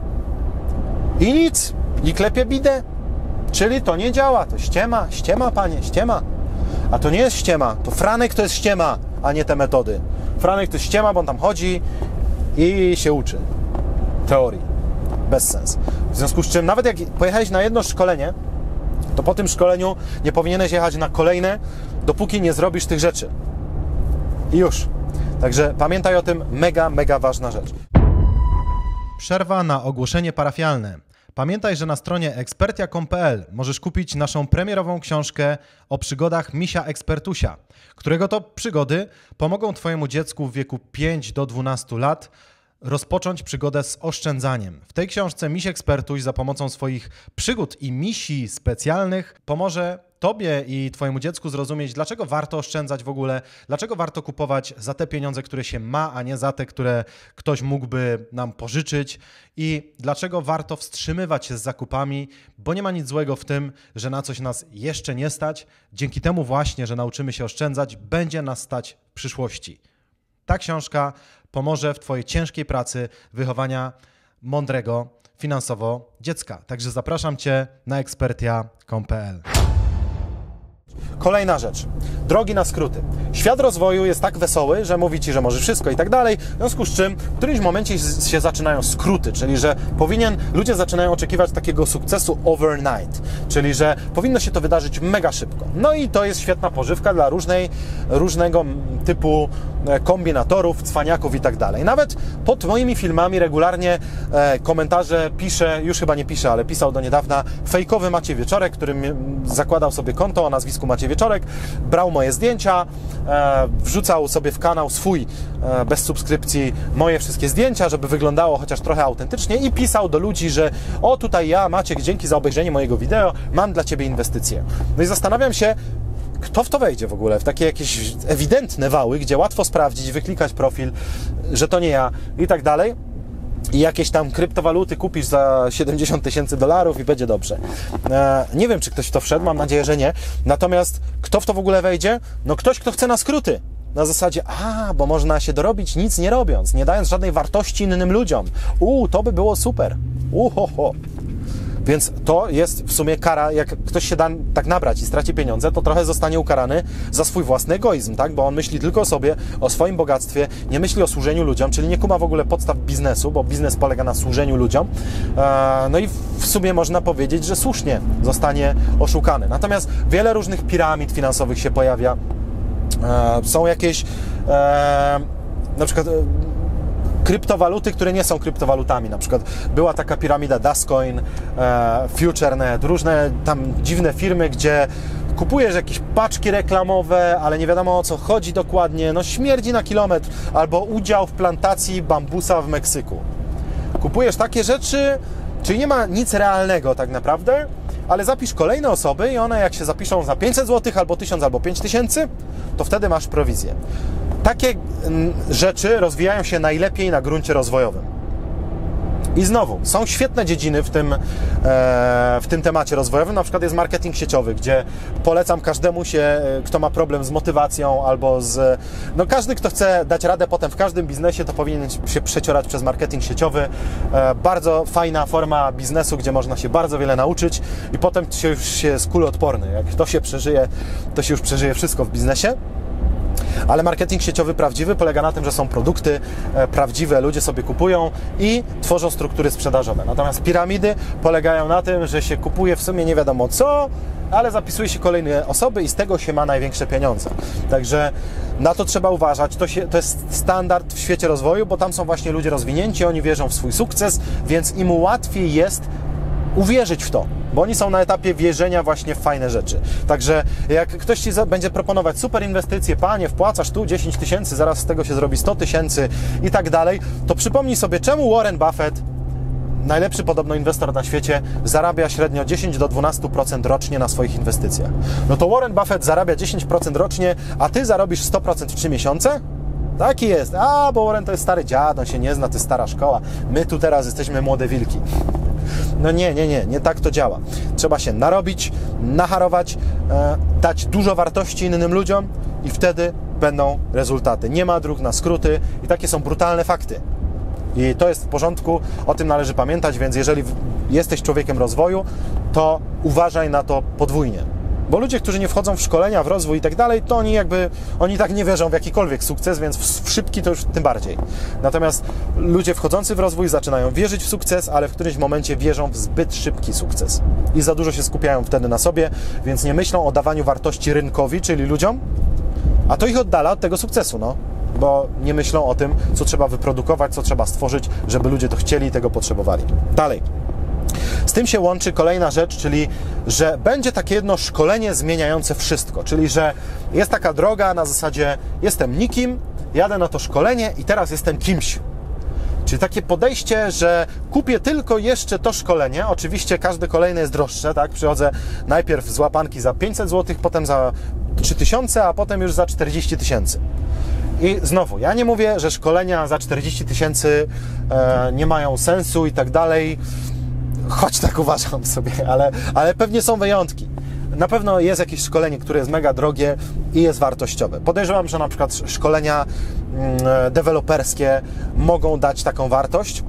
i nic, i klepie bidę. Czyli to nie działa, to ściema panie, ściema. A to nie jest ściema, to Franek to jest ściema, a nie te metody. Franek to jest ściema, bo on tam chodzi i się uczy teorii. Bez sensu. W związku z czym, nawet jak pojechałeś na jedno szkolenie, to po tym szkoleniu nie powinieneś jechać na kolejne, dopóki nie zrobisz tych rzeczy. I już. Także pamiętaj o tym, mega ważna rzecz. Przerwa na ogłoszenie parafialne. Pamiętaj, że na stronie expertia.com.pl możesz kupić naszą premierową książkę o przygodach Misia Ekspertusia, którego to przygody pomogą Twojemu dziecku w wieku 5 do 12 lat rozpocząć przygodę z oszczędzaniem. W tej książce Miś Ekspertuś za pomocą swoich przygód i misi specjalnych pomoże Tobie i Twojemu dziecku zrozumieć, dlaczego warto oszczędzać w ogóle, dlaczego warto kupować za te pieniądze, które się ma, a nie za te, które ktoś mógłby nam pożyczyć i dlaczego warto wstrzymywać się z zakupami, bo nie ma nic złego w tym, że na coś nas jeszcze nie stać. Dzięki temu właśnie, że nauczymy się oszczędzać, będzie nas stać w przyszłości. Ta książka pomoże w Twojej ciężkiej pracy wychowania mądrego finansowo dziecka. Także zapraszam Cię na expertia.com.pl. Kolejna rzecz. Drogi na skróty. Świat rozwoju jest tak wesoły, że mówi Ci, że może wszystko i tak dalej, w związku z czym w którymś momencie się zaczynają skróty, czyli że ludzie zaczynają oczekiwać takiego sukcesu overnight, czyli że powinno się to wydarzyć mega szybko. No i to jest świetna pożywka dla różnego typu kombinatorów, cwaniaków i tak dalej. Nawet pod moimi filmami regularnie komentarze pisze, już chyba nie pisze, ale pisał do niedawna fejkowy Maciej Wieczorek, który zakładał sobie konto o nazwisku Maciej Wieczorek, brał moje zdjęcia, wrzucał sobie w kanał swój bez subskrypcji moje wszystkie zdjęcia, żeby wyglądało chociaż trochę autentycznie i pisał do ludzi, że o tutaj ja, Maciek, dzięki za obejrzenie mojego wideo, mam dla Ciebie inwestycje. No i zastanawiam się, kto w to wejdzie w ogóle, w takie jakieś ewidentne wały, gdzie łatwo sprawdzić, wyklikać profil, że to nie ja i tak dalej. I jakieś tam kryptowaluty kupisz za $70 000 i będzie dobrze. Nie wiem, czy ktoś w to wszedł, mam nadzieję, że nie. Natomiast kto w to w ogóle wejdzie? No ktoś, kto chce na skróty. Na zasadzie, bo można się dorobić nic nie robiąc, nie dając żadnej wartości innym ludziom. To by było super. Więc to jest w sumie kara, jak ktoś się da tak nabrać i straci pieniądze, to trochę zostanie ukarany za swój własny egoizm, tak? Bo on myśli tylko o sobie, o swoim bogactwie, nie myśli o służeniu ludziom, czyli nie kuma w ogóle podstaw biznesu, bo biznes polega na służeniu ludziom. No i w sumie można powiedzieć, że słusznie zostanie oszukany. Natomiast wiele różnych piramid finansowych się pojawia. Są jakieś na przykład kryptowaluty, które nie są kryptowalutami. Na przykład była taka piramida Dascoin, FutureNet, różne tam dziwne firmy, gdzie kupujesz jakieś paczki reklamowe, ale nie wiadomo o co chodzi dokładnie, no śmierdzi na kilometr, albo udział w plantacji bambusa w Meksyku. Kupujesz takie rzeczy, czyli nie ma nic realnego tak naprawdę, ale zapisz kolejne osoby i one jak się zapiszą za 500 zł, albo 1000, albo 5000, to wtedy masz prowizję. Takie rzeczy rozwijają się najlepiej na gruncie rozwojowym. I znowu, są świetne dziedziny w tym temacie rozwojowym, na przykład jest marketing sieciowy, gdzie polecam każdemu kto ma problem z motywacją albo no każdy, kto chce dać radę potem w każdym biznesie, to powinien się przeciorać przez marketing sieciowy. Bardzo fajna forma biznesu, gdzie można się bardzo wiele nauczyć i potem się już jest kuloodporny. Jak to się przeżyje, to się już przeżyje wszystko w biznesie. Ale marketing sieciowy prawdziwy polega na tym, że są produkty prawdziwe, ludzie sobie kupują i tworzą struktury sprzedażowe. Natomiast piramidy polegają na tym, że się kupuje w sumie nie wiadomo co, ale zapisuje się kolejne osoby i z tego się ma największe pieniądze. Także na to trzeba uważać. To jest standard w świecie rozwoju, bo tam są właśnie ludzie rozwinięci, oni wierzą w swój sukces, więc im łatwiej jest uwierzyć w to, bo oni są na etapie wierzenia właśnie w fajne rzeczy. Także jak ktoś Ci będzie proponować super inwestycje, panie, wpłacasz tu 10 000, zaraz z tego się zrobi 100 000 i tak dalej, to przypomnij sobie, czemu Warren Buffett, najlepszy podobno inwestor na świecie, zarabia średnio 10 do 12% rocznie na swoich inwestycjach. No to Warren Buffett zarabia 10% rocznie, a Ty zarobisz 100% w 3 miesiące? Taki jest. Bo Warren to jest stary dziad, on się nie zna, to jest stara szkoła. My tu teraz jesteśmy młode wilki. No nie tak to działa. Trzeba się narobić, nacharować, dać dużo wartości innym ludziom i wtedy będą rezultaty. Nie ma dróg na skróty i takie są brutalne fakty. I to jest w porządku, o tym należy pamiętać, więc jeżeli jesteś człowiekiem rozwoju, to uważaj na to podwójnie. Bo ludzie, którzy nie wchodzą w szkolenia, w rozwój i tak dalej, to oni tak nie wierzą w jakikolwiek sukces, więc w szybki to już tym bardziej. Natomiast ludzie wchodzący w rozwój zaczynają wierzyć w sukces, ale w którymś momencie wierzą w zbyt szybki sukces. I za dużo się skupiają wtedy na sobie, więc nie myślą o dawaniu wartości rynkowi, czyli ludziom, a to ich oddala od tego sukcesu, bo nie myślą o tym, co trzeba wyprodukować, co trzeba stworzyć, żeby ludzie to chcieli i tego potrzebowali. Dalej. Z tym się łączy kolejna rzecz, czyli że będzie takie jedno szkolenie zmieniające wszystko, czyli że jest taka droga na zasadzie jestem nikim, jadę na to szkolenie i teraz jestem kimś. Czyli takie podejście, że kupię tylko jeszcze to szkolenie, oczywiście każde kolejne jest droższe, tak? Przychodzę najpierw z łapanki za 500 zł, potem za 3000, a potem już za 40 000. I znowu, ja nie mówię, że szkolenia za 40 000 nie mają sensu i tak dalej, choć tak uważam sobie, ale pewnie są wyjątki. Na pewno jest jakieś szkolenie, które jest mega drogie i jest wartościowe. Podejrzewam, że na przykład szkolenia deweloperskie mogą dać taką wartość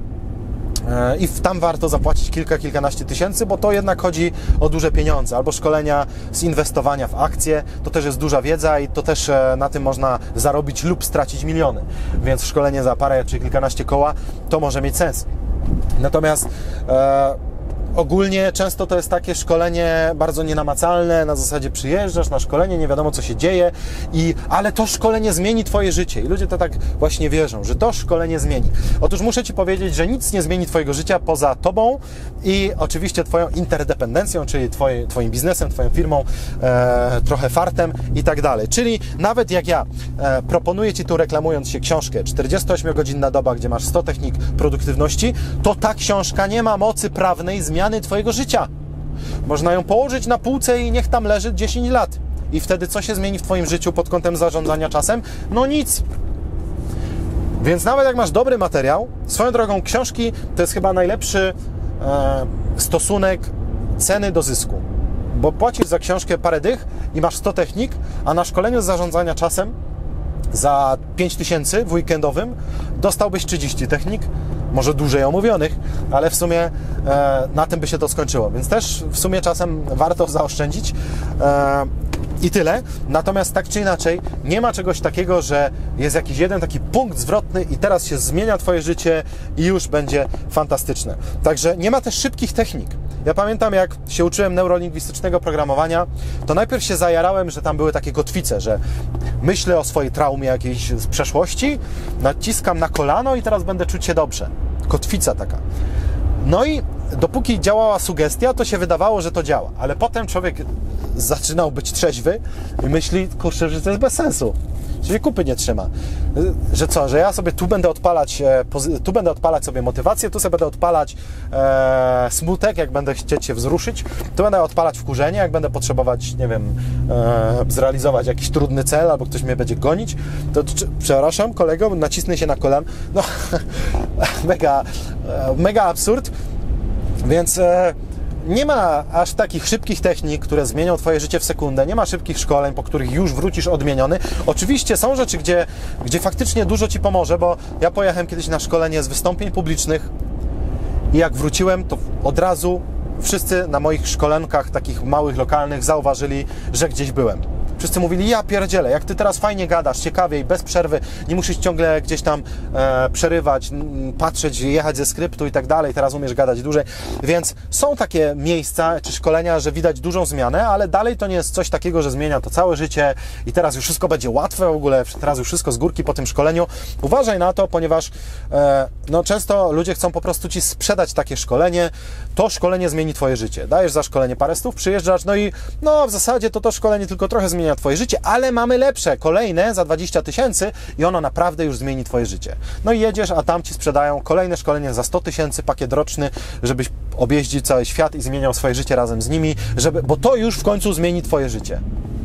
i tam warto zapłacić kilkanaście tysięcy, bo to jednak chodzi o duże pieniądze. Albo szkolenia z inwestowania w akcje, to też jest duża wiedza i to też na tym można zarobić lub stracić miliony. Więc szkolenie za parę czy kilkanaście koła to może mieć sens. Natomiast ogólnie często to jest takie szkolenie bardzo nienamacalne, na zasadzie przyjeżdżasz na szkolenie, nie wiadomo co się dzieje, ale to szkolenie zmieni Twoje życie i ludzie to tak właśnie wierzą, że to szkolenie zmieni. Otóż muszę Ci powiedzieć, że nic nie zmieni Twojego życia poza Tobą i oczywiście Twoją interdependencją, czyli Twoim biznesem, Twoją firmą, trochę fartem i tak dalej. Czyli nawet jak ja proponuję Ci tu, reklamując się, książkę 48-godzinna doba, gdzie masz 100 technik produktywności, to ta książka nie ma mocy prawnej zmiany Twojego życia. Można ją położyć na półce i niech tam leży 10 lat. I wtedy co się zmieni w Twoim życiu pod kątem zarządzania czasem? No nic. Więc nawet jak masz dobry materiał, swoją drogą książki to jest chyba najlepszy stosunek ceny do zysku. Bo płacisz za książkę parę dych i masz 100 technik, a na szkoleniu z zarządzania czasem za 5000 w weekendowym dostałbyś 30 technik, może dłużej omówionych, ale w sumie na tym by się to skończyło. Więc też w sumie czasem warto zaoszczędzić i tyle. Natomiast tak czy inaczej nie ma czegoś takiego, że jest jakiś jeden taki punkt zwrotny i teraz się zmienia Twoje życie i już będzie fantastyczne. Także nie ma też szybkich technik. Ja pamiętam, jak się uczyłem neurolingwistycznego programowania, to najpierw się zajarałem, że tam były takie kotwice, że myślę o swojej traumie jakiejś z przeszłości, naciskam na kolano i teraz będę czuć się dobrze. Kotwica taka. No i dopóki działała sugestia, to się wydawało, że to działa. Ale potem człowiek zaczynał być trzeźwy i myśli, kurczę, że to jest bez sensu. że się kupy nie trzyma. Że co, że ja sobie tu będę odpalać sobie motywację, tu sobie będę odpalać smutek, jak będę chcieć się wzruszyć, tu będę odpalać wkurzenie, jak będę potrzebować, nie wiem, zrealizować jakiś trudny cel, albo ktoś mnie będzie gonić, to przepraszam kolego, nacisnę się na kolano. No, mega absurd, więc nie ma aż takich szybkich technik, które zmienią Twoje życie w sekundę, nie ma szybkich szkoleń, po których już wrócisz odmieniony. Oczywiście są rzeczy, gdzie faktycznie dużo Ci pomoże, bo ja pojechałem kiedyś na szkolenie z wystąpień publicznych i jak wróciłem, to od razu wszyscy na moich szkolenkach takich małych, lokalnych zauważyli, że gdzieś byłem. Wszyscy mówili, ja pierdzielę, jak Ty teraz fajnie gadasz, ciekawie i bez przerwy, nie musisz ciągle gdzieś tam przerywać, patrzeć, jechać ze skryptu i tak dalej, teraz umiesz gadać dłużej. Więc są takie miejsca czy szkolenia, że widać dużą zmianę, ale dalej to nie jest coś takiego, że zmienia to całe życie i teraz już wszystko będzie łatwe w ogóle, teraz już wszystko z górki po tym szkoleniu. Uważaj na to, ponieważ no, często ludzie chcą po prostu Ci sprzedać takie szkolenie, to szkolenie zmieni Twoje życie. Dajesz za szkolenie parę stów, przyjeżdżasz, no i no w zasadzie to szkolenie tylko trochę zmienia Twoje życie, ale mamy lepsze, kolejne za 20 000 i ono naprawdę już zmieni Twoje życie. No i jedziesz, a tam Ci sprzedają kolejne szkolenie za 100 000, pakiet roczny, żebyś objeździł cały świat i zmieniał swoje życie razem z nimi, bo to już w końcu zmieni Twoje życie.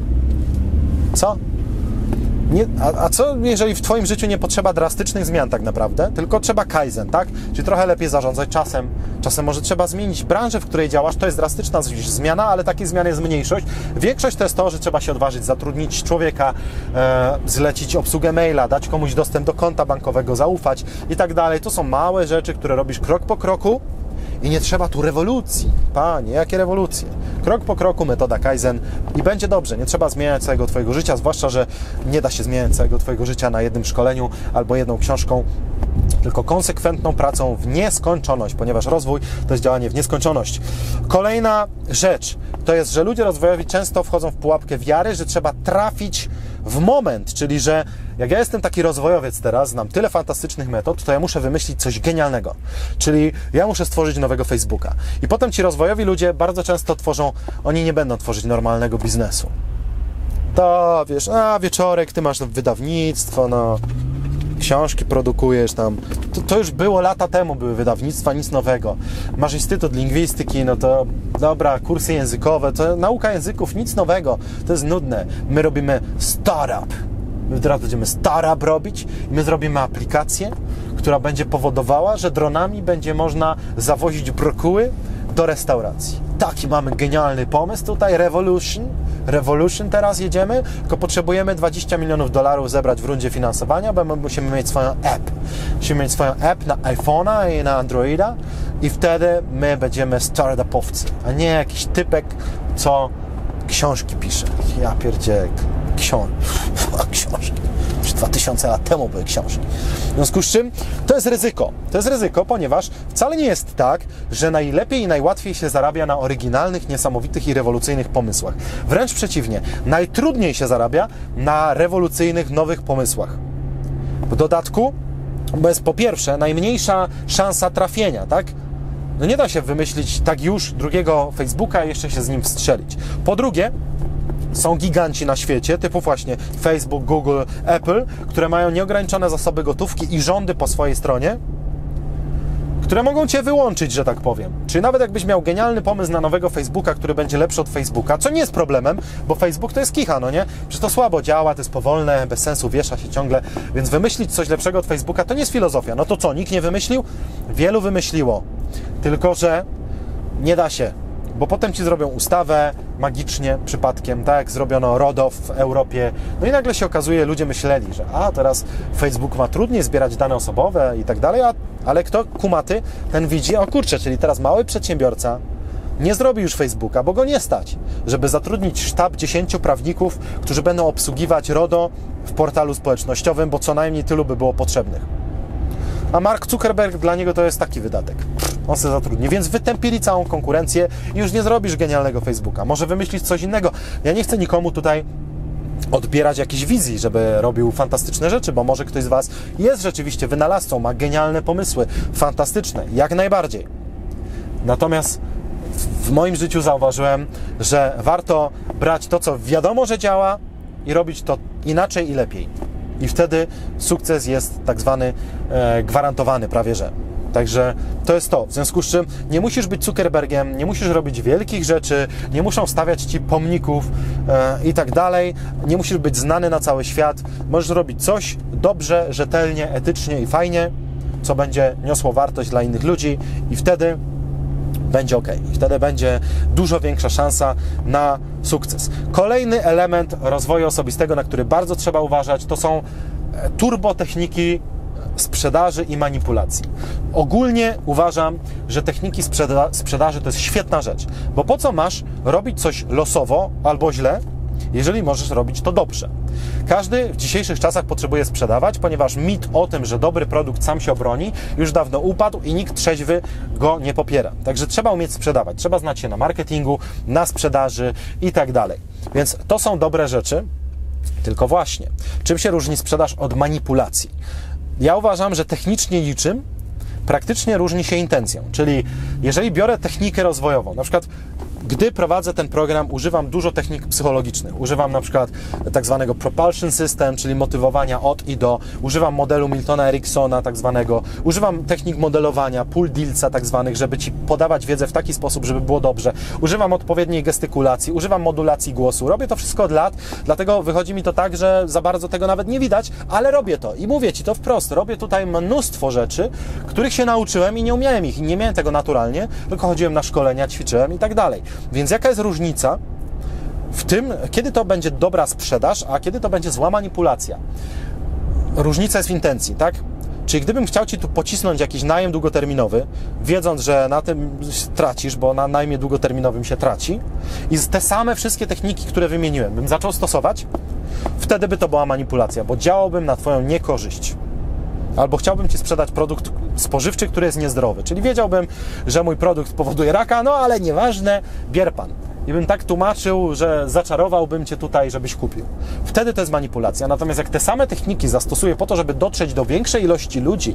Co? Nie, a co, jeżeli w Twoim życiu nie potrzeba drastycznych zmian tak naprawdę, tylko trzeba kaizen, tak? Czyli trochę lepiej zarządzać czasem. Czasem może trzeba zmienić branżę, w której działasz, to jest drastyczna zmiana, ale takiej zmiany jest mniejszość. Większość to jest to, że trzeba się odważyć, zatrudnić człowieka, zlecić obsługę maila, dać komuś dostęp do konta bankowego, zaufać i tak dalej. To są małe rzeczy, które robisz krok po kroku i nie trzeba tu rewolucji. Panie, jakie rewolucje? Krok po kroku, metoda Kaizen i będzie dobrze. Nie trzeba zmieniać całego Twojego życia, zwłaszcza, że nie da się zmieniać całego Twojego życia na jednym szkoleniu albo jedną książką, tylko konsekwentną pracą w nieskończoność, ponieważ rozwój to jest działanie w nieskończoność. Kolejna rzecz to jest, że ludzie rozwojowi często wchodzą w pułapkę wiary, że trzeba trafić w moment, czyli że jak ja jestem taki rozwojowiec teraz, znam tyle fantastycznych metod, to ja muszę wymyślić coś genialnego, czyli ja muszę stworzyć nowego Facebooka. I potem ci rozwojowi ludzie bardzo często oni nie będą tworzyć normalnego biznesu. To wiesz, wieczorek, ty masz wydawnictwo, no książki produkujesz tam. To już było lata temu, były wydawnictwa, nic nowego. Masz Instytut Lingwistyki, no to dobra, kursy językowe, to nauka języków, nic nowego, to jest nudne. My robimy startup. My teraz będziemy startup robić i my zrobimy aplikację, która będzie powodowała, że dronami będzie można zawozić brokuły do restauracji. Taki mamy genialny pomysł tutaj, Revolution teraz jedziemy, tylko potrzebujemy $20 milionów zebrać w rundzie finansowania, bo my musimy mieć swoją app. Musimy mieć swoją app na iPhone'a i na Androida i wtedy my będziemy startupowcy, a nie jakiś typek, co książki pisze. Ja pierdzielę, książki. Już 2000 lat temu były książki. W związku z czym to jest ryzyko. To jest ryzyko, ponieważ wcale nie jest tak, że najlepiej i najłatwiej się zarabia na oryginalnych, niesamowitych i rewolucyjnych pomysłach. Wręcz przeciwnie, najtrudniej się zarabia na rewolucyjnych, nowych pomysłach. W dodatku, bo jest po pierwsze najmniejsza szansa trafienia, tak? No nie da się wymyślić tak już drugiego Facebooka i jeszcze się z nim wstrzelić. Po drugie, są giganci na świecie, typu właśnie Facebook, Google, Apple, które mają nieograniczone zasoby gotówki i rządy po swojej stronie, które mogą Cię wyłączyć, że tak powiem. Czyli nawet jakbyś miał genialny pomysł na nowego Facebooka, który będzie lepszy od Facebooka, co nie jest problemem, bo Facebook to jest kicha, no nie? Przecież to słabo działa, to jest powolne, bez sensu, wiesza się ciągle, więc wymyślić coś lepszego od Facebooka to nie jest filozofia. No to co, nikt nie wymyślił? Wielu wymyśliło, tylko że nie da się, bo potem Ci zrobią ustawę magicznie, przypadkiem, tak jak zrobiono RODO w Europie. No i nagle się okazuje, ludzie myśleli, że teraz Facebook ma trudniej zbierać dane osobowe i tak dalej, ale kto kumaty, ten widzi, o kurczę, czyli teraz mały przedsiębiorca nie zrobi już Facebooka, bo go nie stać, żeby zatrudnić sztab 10 prawników, którzy będą obsługiwać RODO w portalu społecznościowym, bo co najmniej tylu by było potrzebnych. A Mark Zuckerberg, dla niego to jest taki wydatek. On się zatrudni, więc wytępili całą konkurencję i już nie zrobisz genialnego Facebooka. Może wymyślić coś innego. Ja nie chcę nikomu tutaj odbierać jakiejś wizji, żeby robił fantastyczne rzeczy, bo może ktoś z Was jest rzeczywiście wynalazcą, ma genialne pomysły, fantastyczne, jak najbardziej. Natomiast w moim życiu zauważyłem, że warto brać to, co wiadomo, że działa i robić to inaczej i lepiej. i wtedy sukces jest tak zwany gwarantowany prawie że. Także to jest to. W związku z czym nie musisz być Zuckerbergiem, nie musisz robić wielkich rzeczy, nie muszą stawiać Ci pomników i tak dalej. Nie musisz być znany na cały świat. Możesz robić coś dobrze, rzetelnie, etycznie i fajnie, co będzie niosło wartość dla innych ludzi i wtedy będzie ok. I wtedy będzie dużo większa szansa na sukces. Kolejny element rozwoju osobistego, na który bardzo trzeba uważać, to są turbotechniki sprzedaży i manipulacji. Ogólnie uważam, że techniki sprzedaży to jest świetna rzecz, bo po co masz robić coś losowo albo źle, jeżeli możesz robić to dobrze. Każdy w dzisiejszych czasach potrzebuje sprzedawać, ponieważ mit o tym, że dobry produkt sam się obroni, już dawno upadł i nikt trzeźwy go nie popiera. Także trzeba umieć sprzedawać, trzeba znać się na marketingu, na sprzedaży i tak dalej. Więc to są dobre rzeczy, tylko właśnie, czym się różni sprzedaż od manipulacji? Ja uważam, że technicznie niczym, praktycznie różni się intencją. Czyli jeżeli biorę technikę rozwojową, na przykład gdy prowadzę ten program, używam dużo technik psychologicznych. Używam na przykład tak zwanego propulsion system, czyli motywowania od i do. Używam modelu Miltona Ericksona tak zwanego. Używam technik modelowania, pull dealsa tak zwanych, żeby Ci podawać wiedzę w taki sposób, żeby było dobrze. Używam odpowiedniej gestykulacji, używam modulacji głosu. Robię to wszystko od lat, dlatego wychodzi mi to tak, że za bardzo tego nawet nie widać, ale robię to i mówię Ci to wprost. Robię tutaj mnóstwo rzeczy, których się nauczyłem i nie umiałem ich. I nie miałem tego naturalnie, tylko chodziłem na szkolenia, ćwiczyłem i tak dalej. Więc jaka jest różnica w tym, kiedy to będzie dobra sprzedaż, a kiedy to będzie zła manipulacja? Różnica jest w intencji, tak? Czyli gdybym chciał Ci tu pocisnąć jakiś najem długoterminowy, wiedząc, że na tym tracisz, bo na najmie długoterminowym się traci, i te same wszystkie techniki, które wymieniłem, bym zaczął stosować, wtedy by to była manipulacja, bo działałbym na Twoją niekorzyść. Albo chciałbym Ci sprzedać produkt spożywczy, który jest niezdrowy. Czyli wiedziałbym, że mój produkt powoduje raka, no ale nieważne, bier Pan. I bym tak tłumaczył, że zaczarowałbym Cię tutaj, żebyś kupił. Wtedy to jest manipulacja. Natomiast jak te same techniki zastosuję po to, żeby dotrzeć do większej ilości ludzi,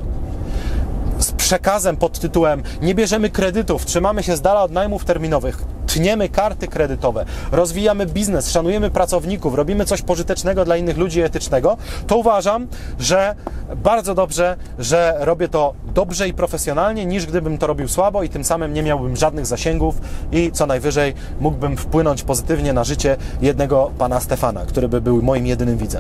z przekazem pod tytułem nie bierzemy kredytów, trzymamy się z dala od najmów terminowych, tniemy karty kredytowe, rozwijamy biznes, szanujemy pracowników, robimy coś pożytecznego dla innych ludzi etycznego, to uważam, że bardzo dobrze, że robię to dobrze i profesjonalnie, niż gdybym to robił słabo i tym samym nie miałbym żadnych zasięgów i co najwyżej mógłbym wpłynąć pozytywnie na życie jednego pana Stefana, który by był moim jedynym widzem.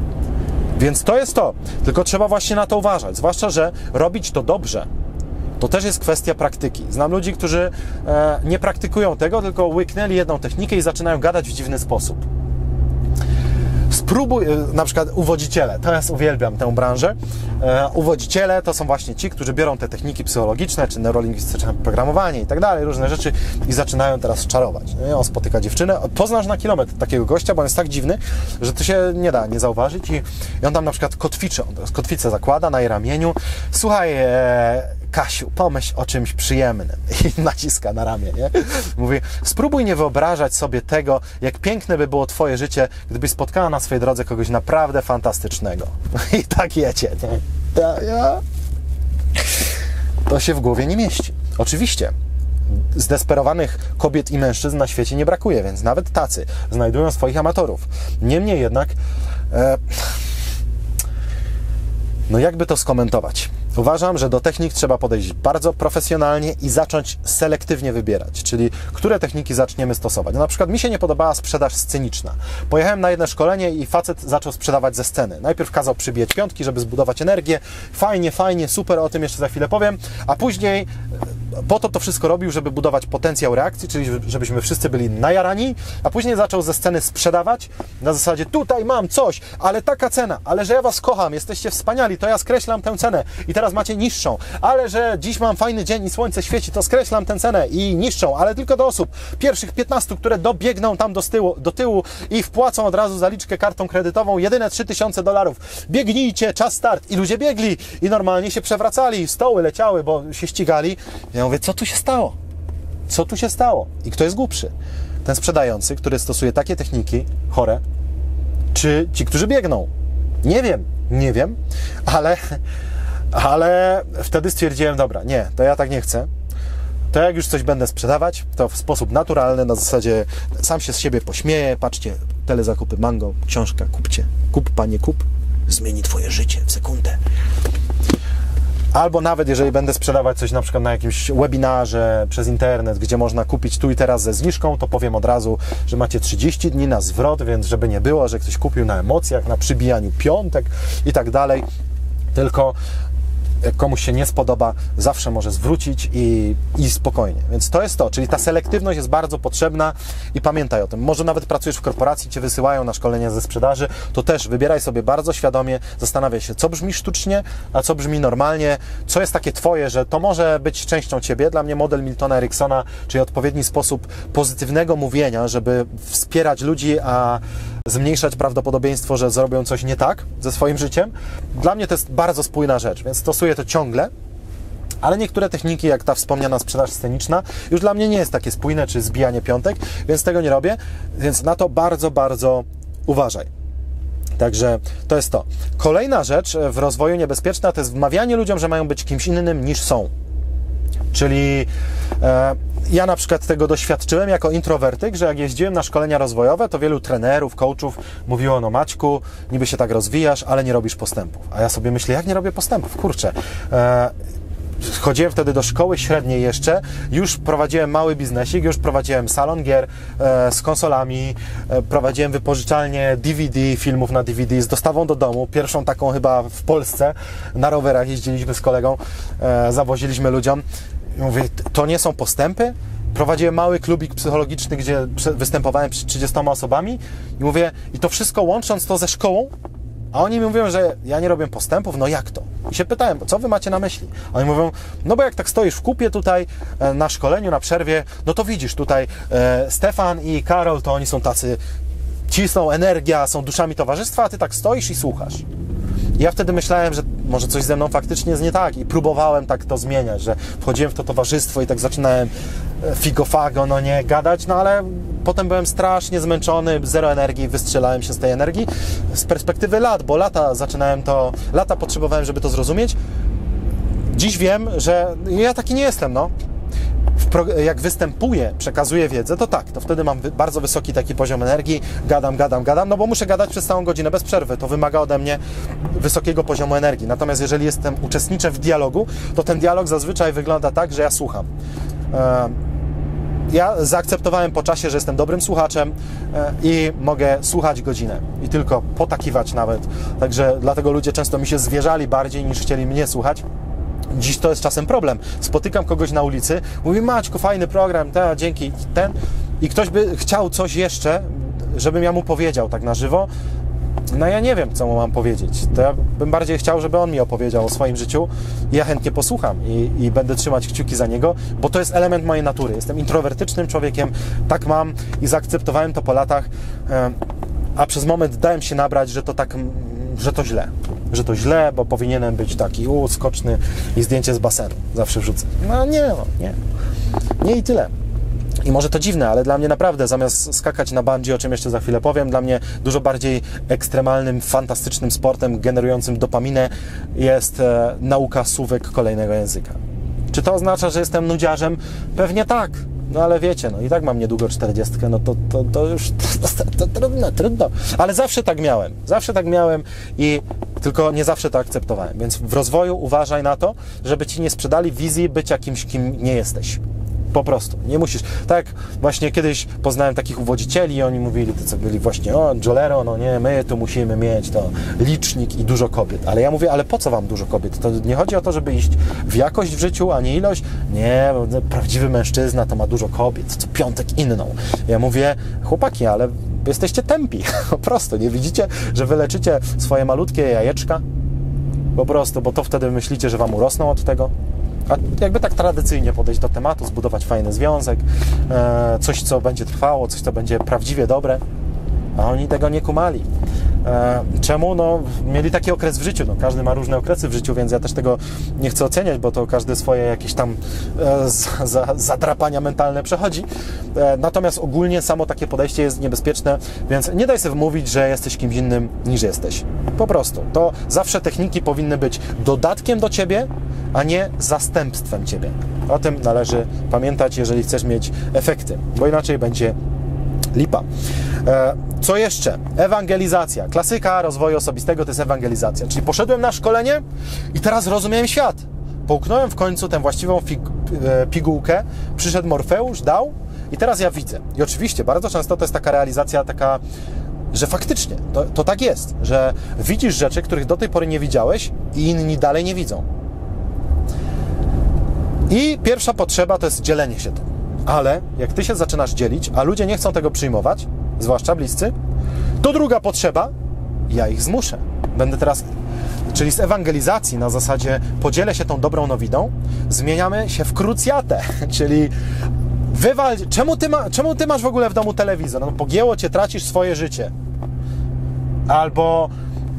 Więc to jest to, tylko trzeba właśnie na to uważać, zwłaszcza, że robić to dobrze, to też jest kwestia praktyki. Znam ludzi, którzy nie praktykują tego, tylko łyknęli jedną technikę i zaczynają gadać w dziwny sposób. Spróbuj, na przykład uwodziciele, teraz uwielbiam tę branżę. Uwodziciele to są właśnie ci, którzy biorą te techniki psychologiczne, czy neurolingwistyczne programowanie i tak dalej, różne rzeczy i zaczynają teraz czarować. On spotyka dziewczynę, poznasz na kilometr takiego gościa, bo on jest tak dziwny, że to się nie da nie zauważyć i on tam na przykład kotwiczy, on teraz kotwicę zakłada na jej ramieniu. Słuchaj, Kasiu, pomyśl o czymś przyjemnym. I naciska na ramię, nie? Mówi, spróbuj nie wyobrażać sobie tego, jak piękne by było Twoje życie, gdybyś spotkała na swojej drodze kogoś naprawdę fantastycznego. I tak jecie, nie? To się w głowie nie mieści. Oczywiście, zdesperowanych kobiet i mężczyzn na świecie nie brakuje, więc nawet tacy znajdują swoich amatorów. Niemniej jednak, no jakby to skomentować? Uważam, że do technik trzeba podejść bardzo profesjonalnie i zacząć selektywnie wybierać, czyli które techniki zaczniemy stosować. Na przykład mi się nie podobała sprzedaż sceniczna. Pojechałem na jedno szkolenie i facet zaczął sprzedawać ze sceny. Najpierw kazał przybijać piątki, żeby zbudować energię. Fajnie, fajnie, super, o tym jeszcze za chwilę powiem. A później po to wszystko robił, żeby budować potencjał reakcji, czyli żebyśmy wszyscy byli najarani, a później zaczął ze sceny sprzedawać na zasadzie tutaj mam coś, ale taka cena, ale że ja Was kocham, jesteście wspaniali, to ja skreślam tę cenę i teraz macie niższą, ale że dziś mam fajny dzień i słońce świeci, to skreślam tę cenę i niższą, ale tylko do osób, pierwszych 15, które dobiegną tam do tyłu i wpłacą od razu zaliczkę kartą kredytową, jedyne $3000. Biegnijcie, czas start. I ludzie biegli i normalnie się przewracali, stoły leciały, bo się ścigali. Ja mówię, co tu się stało? Co tu się stało? I kto jest głupszy? Ten sprzedający, który stosuje takie techniki chore, czy ci, którzy biegną? Nie wiem, ale wtedy stwierdziłem, dobra, nie, to ja tak nie chcę. To jak już coś będę sprzedawać, to w sposób naturalny, na zasadzie sam się z siebie pośmieję, patrzcie, telezakupy Mango, książka, kupcie, kup panie, kup. zmieni twoje życie w sekundę. Albo nawet jeżeli będę sprzedawać coś na przykład na jakimś webinarze przez internet, gdzie można kupić tu i teraz ze zniżką, to powiem od razu, że macie 30 dni na zwrot, więc żeby nie było, że ktoś kupił na emocjach, na przybijaniu piątek i tak dalej, tylko jak komuś się nie spodoba, zawsze może zwrócić i spokojnie. Więc to jest to, czyli ta selektywność jest bardzo potrzebna i pamiętaj o tym. Może nawet pracujesz w korporacji, Cię wysyłają na szkolenia ze sprzedaży, to też wybieraj sobie bardzo świadomie, zastanawiaj się, co brzmi sztucznie, a co brzmi normalnie, co jest takie Twoje, że to może być częścią Ciebie. Dla mnie model Miltona Ericksona, czyli odpowiedni sposób pozytywnego mówienia, żeby wspierać ludzi, a zmniejszać prawdopodobieństwo, że zrobią coś nie tak ze swoim życiem. Dla mnie to jest bardzo spójna rzecz, więc stosuję to ciągle, ale niektóre techniki, jak ta wspomniana sprzedaż sceniczna, już dla mnie nie jest takie spójne, czy zbijanie piątek, więc tego nie robię, więc na to bardzo, bardzo uważaj. Także to jest to. Kolejna rzecz w rozwoju niebezpieczna to jest wmawianie ludziom, że mają być kimś innym niż są. Czyli ja na przykład tego doświadczyłem jako introwertyk, że jak jeździłem na szkolenia rozwojowe, to wielu trenerów, coachów mówiło, no Maćku, niby się tak rozwijasz, ale nie robisz postępów. A ja sobie myślę, jak nie robię postępów? Kurczę. Chodziłem wtedy do szkoły średniej jeszcze, już prowadziłem mały biznesik, już prowadziłem salon gier z konsolami, prowadziłem wypożyczalnię DVD, filmów na DVD z dostawą do domu, pierwszą taką chyba w Polsce, na rowerach jeździliśmy z kolegą, zawoziliśmy ludziom. I mówię, to nie są postępy? Prowadziłem mały klubik psychologiczny, gdzie występowałem przed 30 osobami i mówię, i to wszystko łącząc to ze szkołą, a oni mi mówią, że ja nie robię postępów, no jak to? I się pytałem, co wy macie na myśli? A oni mówią, no bo jak tak stoisz w kupie tutaj na szkoleniu, na przerwie, no to widzisz tutaj Stefan i Karol, to oni są tacy, cisną energia, są duszami towarzystwa, a ty tak stoisz i słuchasz. I ja wtedy myślałem, że może coś ze mną faktycznie jest nie tak i próbowałem tak to zmieniać, że wchodziłem w to towarzystwo i tak zaczynałem figo-fago, no nie, gadać, no ale potem byłem strasznie zmęczony, zero energii, wystrzelałem się z tej energii z perspektywy lat, bo lata potrzebowałem, żeby to zrozumieć. Dziś wiem, że ja taki nie jestem, no. Jak występuję, przekazuję wiedzę, to tak, to wtedy mam bardzo wysoki taki poziom energii, gadam, no bo muszę gadać przez całą godzinę bez przerwy, to wymaga ode mnie wysokiego poziomu energii. Natomiast jeżeli uczestniczę w dialogu, to ten dialog zazwyczaj wygląda tak, że ja słucham. Ja zaakceptowałem po czasie, że jestem dobrym słuchaczem i mogę słuchać godzinę i tylko potakiwać nawet, także dlatego ludzie często mi się zwierzali bardziej niż chcieli mnie słuchać. Dziś to jest czasem problem. Spotykam kogoś na ulicy, mówi, Maćku, fajny program, dzięki, i ktoś by chciał coś jeszcze, żebym ja mu powiedział tak na żywo. No ja nie wiem, co mu mam powiedzieć. To ja bym bardziej chciał, żeby on mi opowiedział o swoim życiu i ja chętnie posłucham i będę trzymać kciuki za niego, bo to jest element mojej natury. Jestem introwertycznym człowiekiem, tak mam i zaakceptowałem to po latach, a przez moment dałem się nabrać, że to źle, bo powinienem być taki skoczny i zdjęcie z basenu zawsze wrzucę. No nie i tyle. I może to dziwne, ale dla mnie naprawdę zamiast skakać na bungee, o czym jeszcze za chwilę powiem, dla mnie dużo bardziej ekstremalnym, fantastycznym sportem generującym dopaminę jest nauka słówek kolejnego języka. Czy to oznacza, że jestem nudziarzem? Pewnie tak. No ale wiecie, no i tak mam niedługo 40, no to już trudno. Ale zawsze tak miałem i tylko nie zawsze to akceptowałem. Więc w rozwoju uważaj na to, żeby ci nie sprzedali wizji bycia kimś, kim nie jesteś. Po prostu, nie musisz. Tak jak właśnie kiedyś poznałem takich uwodzicieli i oni mówili, to co byli właśnie, Jolero, no nie, my tu musimy mieć to licznik i dużo kobiet. Ale ja mówię, ale po co wam dużo kobiet? To nie chodzi o to, żeby iść w jakość w życiu, a nie ilość. Nie, bo prawdziwy mężczyzna to ma dużo kobiet, co piątek inną. Ja mówię, chłopaki, ale jesteście tępi. Po prostu, nie widzicie, że wy leczycie swoje malutkie jajeczka? Po prostu, bo to wtedy myślicie, że wam urosną od tego? A jakby tak tradycyjnie podejść do tematu, zbudować fajny związek, coś, co będzie trwało, coś, co będzie prawdziwie dobre, a oni tego nie kumali. Czemu? No, mieli taki okres w życiu. No, każdy ma różne okresy w życiu, więc ja też tego nie chcę oceniać, bo to każdy swoje jakieś tam zadrapania mentalne przechodzi. Natomiast ogólnie samo takie podejście jest niebezpieczne, więc nie daj sobie wmówić, że jesteś kimś innym niż jesteś. Po prostu. To zawsze techniki powinny być dodatkiem do Ciebie, a nie zastępstwem Ciebie. O tym należy pamiętać, jeżeli chcesz mieć efekty, bo inaczej będzie lipa. Co jeszcze? Ewangelizacja. Klasyka rozwoju osobistego to jest ewangelizacja. Czyli poszedłem na szkolenie i teraz rozumiałem świat. Połknąłem w końcu tę właściwą pigułkę, przyszedł Morfeusz, dał i teraz ja widzę. I oczywiście bardzo często to jest taka realizacja taka, że faktycznie to tak jest, że widzisz rzeczy, których do tej pory nie widziałeś i inni dalej nie widzą. I pierwsza potrzeba to jest dzielenie się tym. Ale jak ty się zaczynasz dzielić, a ludzie nie chcą tego przyjmować, zwłaszcza bliscy, to druga potrzeba, ja ich zmuszę. Będę teraz, czyli z ewangelizacji na zasadzie podzielę się tą dobrą nowiną, zmieniamy się w krucjatę, czyli czemu ty masz w ogóle w domu telewizor? No pogięło cię, tracisz swoje życie. Albo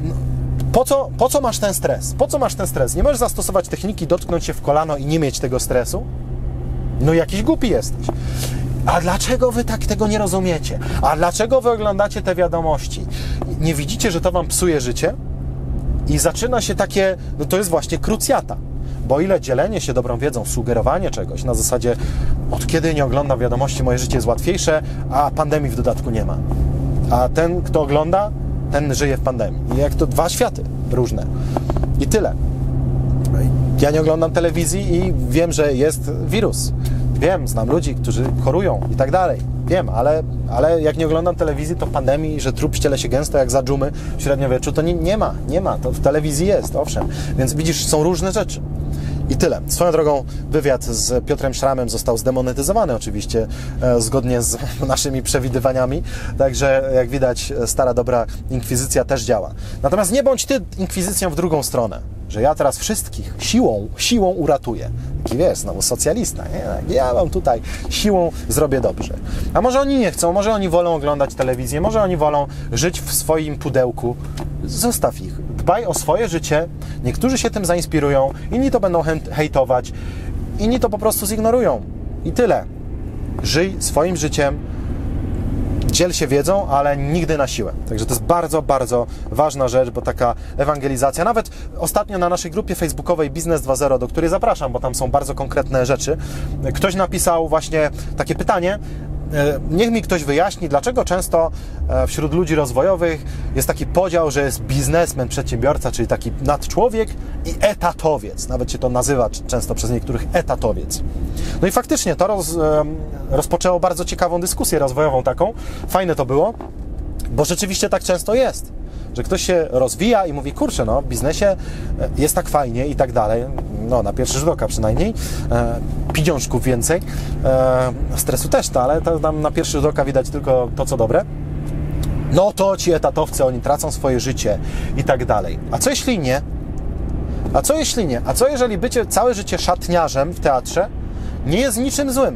po co masz ten stres? Po co masz ten stres? Nie możesz zastosować techniki, dotknąć się w kolano i nie mieć tego stresu? No jakiś głupi jesteś. A dlaczego wy tak tego nie rozumiecie? A dlaczego wy oglądacie te wiadomości? Nie widzicie, że to wam psuje życie? I zaczyna się takie, no to jest właśnie krucjata. Bo o ile dzielenie się dobrą wiedzą, sugerowanie czegoś na zasadzie od kiedy nie oglądam wiadomości, moje życie jest łatwiejsze, a pandemii w dodatku nie ma. A ten, kto ogląda, ten żyje w pandemii. I jak to dwa światy różne. I tyle. Ja nie oglądam telewizji i wiem, że jest wirus. Wiem, znam ludzi, którzy chorują i tak dalej. Wiem, ale jak nie oglądam telewizji, to pandemii, że trup ściele się gęsto jak za dżumy w średniowieczu, to nie ma. To w telewizji jest, owszem. Więc widzisz, są różne rzeczy. I tyle. Swoją drogą wywiad z Piotrem Szramem został zdemonetyzowany oczywiście, zgodnie z naszymi przewidywaniami. Także jak widać, stara dobra inkwizycja też działa. Natomiast nie bądź ty inkwizycją w drugą stronę, że ja teraz wszystkich siłą uratuję. Taki wiesz, znowu socjalista, nie? Ja wam tutaj siłą zrobię dobrze. A może oni nie chcą, może oni wolą oglądać telewizję, może oni wolą żyć w swoim pudełku. Zostaw ich. Dbaj o swoje życie. Niektórzy się tym zainspirują, inni to będą hejtować, inni to po prostu zignorują. I tyle. Żyj swoim życiem, dziel się wiedzą, ale nigdy na siłę. Także to jest bardzo, bardzo ważna rzecz, bo taka ewangelizacja, nawet ostatnio na naszej grupie facebookowej Biznes 2.0, do której zapraszam, bo tam są bardzo konkretne rzeczy, ktoś napisał właśnie takie pytanie, niech mi ktoś wyjaśni, dlaczego często wśród ludzi rozwojowych jest taki podział, że jest biznesmen, przedsiębiorca, czyli taki nadczłowiek i etatowiec. Nawet się to nazywa często przez niektórych etatowiec. No i faktycznie to rozpoczęło bardzo ciekawą dyskusję rozwojową taką. Fajne to było, bo rzeczywiście tak często jest, że ktoś się rozwija i mówi, kurczę, no w biznesie jest tak fajnie i tak dalej, no na pierwszy rzut oka przynajmniej, pieniążków więcej, stresu też, ale to tam na pierwszy rzut oka widać tylko to, co dobre. No to ci etatowcy, oni tracą swoje życie i tak dalej. A co jeśli nie? A co jeśli nie? A co jeżeli bycie całe życie szatniarzem w teatrze nie jest niczym złym?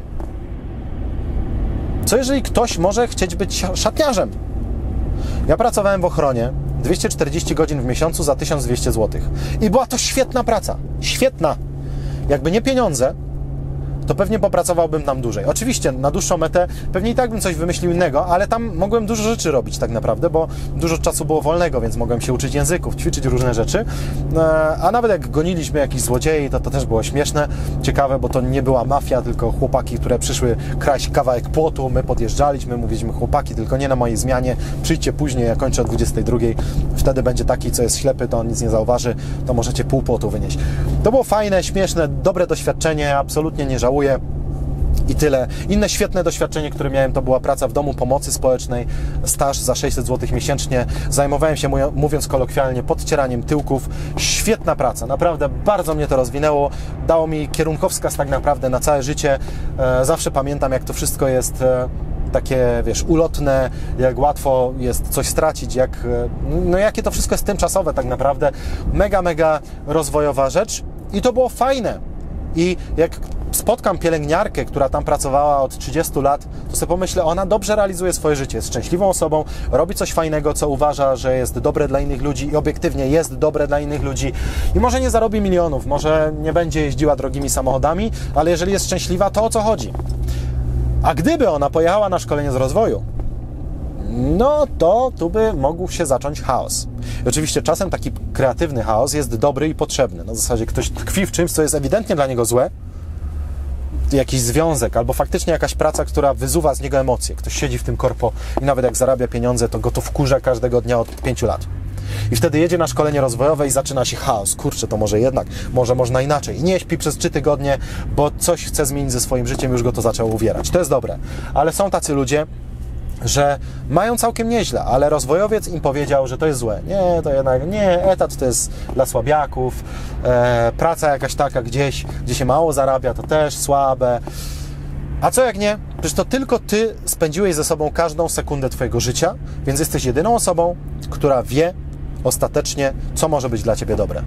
Co jeżeli ktoś może chcieć być szatniarzem? Ja pracowałem w ochronie 240 godzin w miesiącu za 1200 zł. I była to świetna praca. Świetna. Jakby nie pieniądze, to pewnie popracowałbym tam dłużej. Oczywiście na dłuższą metę pewnie i tak bym coś wymyślił innego, ale tam mogłem dużo rzeczy robić tak naprawdę, bo dużo czasu było wolnego, więc mogłem się uczyć języków, ćwiczyć różne rzeczy. A nawet jak goniliśmy jakichś złodziei, to też było śmieszne, ciekawe, bo to nie była mafia, tylko chłopaki, które przyszły kraść kawałek płotu, my podjeżdżaliśmy, mówiliśmy chłopaki, tylko nie na mojej zmianie, przyjdźcie później, ja kończę o 22, wtedy będzie taki, co jest ślepy, to on nic nie zauważy, to możecie pół płotu wynieść. To było fajne, śmieszne, dobre doświadczenie, absolutnie nie żałuję. I tyle. Inne świetne doświadczenie, które miałem, to była praca w domu pomocy społecznej, staż za 600 zł miesięcznie. Zajmowałem się, mówiąc kolokwialnie, podcieraniem tyłków. Świetna praca, naprawdę bardzo mnie to rozwinęło. Dało mi kierunkowskaz tak naprawdę na całe życie. Zawsze pamiętam, jak to wszystko jest takie, wiesz, ulotne, jak łatwo jest coś stracić, no jakie to wszystko jest tymczasowe tak naprawdę. Mega, mega rozwojowa rzecz i to było fajne. I jak spotkam pielęgniarkę, która tam pracowała od 30 lat, to sobie pomyślę, ona dobrze realizuje swoje życie, jest szczęśliwą osobą, robi coś fajnego, co uważa, że jest dobre dla innych ludzi i obiektywnie jest dobre dla innych ludzi i może nie zarobi milionów, może nie będzie jeździła drogimi samochodami, ale jeżeli jest szczęśliwa, to o co chodzi? A gdyby ona pojechała na szkolenie z rozwoju, no to tu by mógł się zacząć chaos. I oczywiście czasem taki kreatywny chaos jest dobry i potrzebny. Na zasadzie ktoś tkwi w czymś, co jest ewidentnie dla niego złe jakiś związek, albo faktycznie jakaś praca, która wyzuwa z niego emocje. Ktoś siedzi w tym korpo i nawet jak zarabia pieniądze, to go to wkurza każdego dnia od 5 lat. I wtedy jedzie na szkolenie rozwojowe i zaczyna się chaos. Kurczę, to może jednak, może można inaczej. I nie śpi przez 3 tygodnie, bo coś chce zmienić ze swoim życiem, już go to zaczęło uwierać. To jest dobre. Ale są tacy ludzie, że mają całkiem nieźle, ale rozwojowiec im powiedział, że to jest złe. Nie, to jednak nie, etat to jest dla słabiaków, praca jakaś taka gdzieś, gdzie się mało zarabia, to też słabe. A co jak nie? Przecież to tylko ty spędziłeś ze sobą każdą sekundę twojego życia, więc jesteś jedyną osobą, która wie ostatecznie, co może być dla ciebie dobre.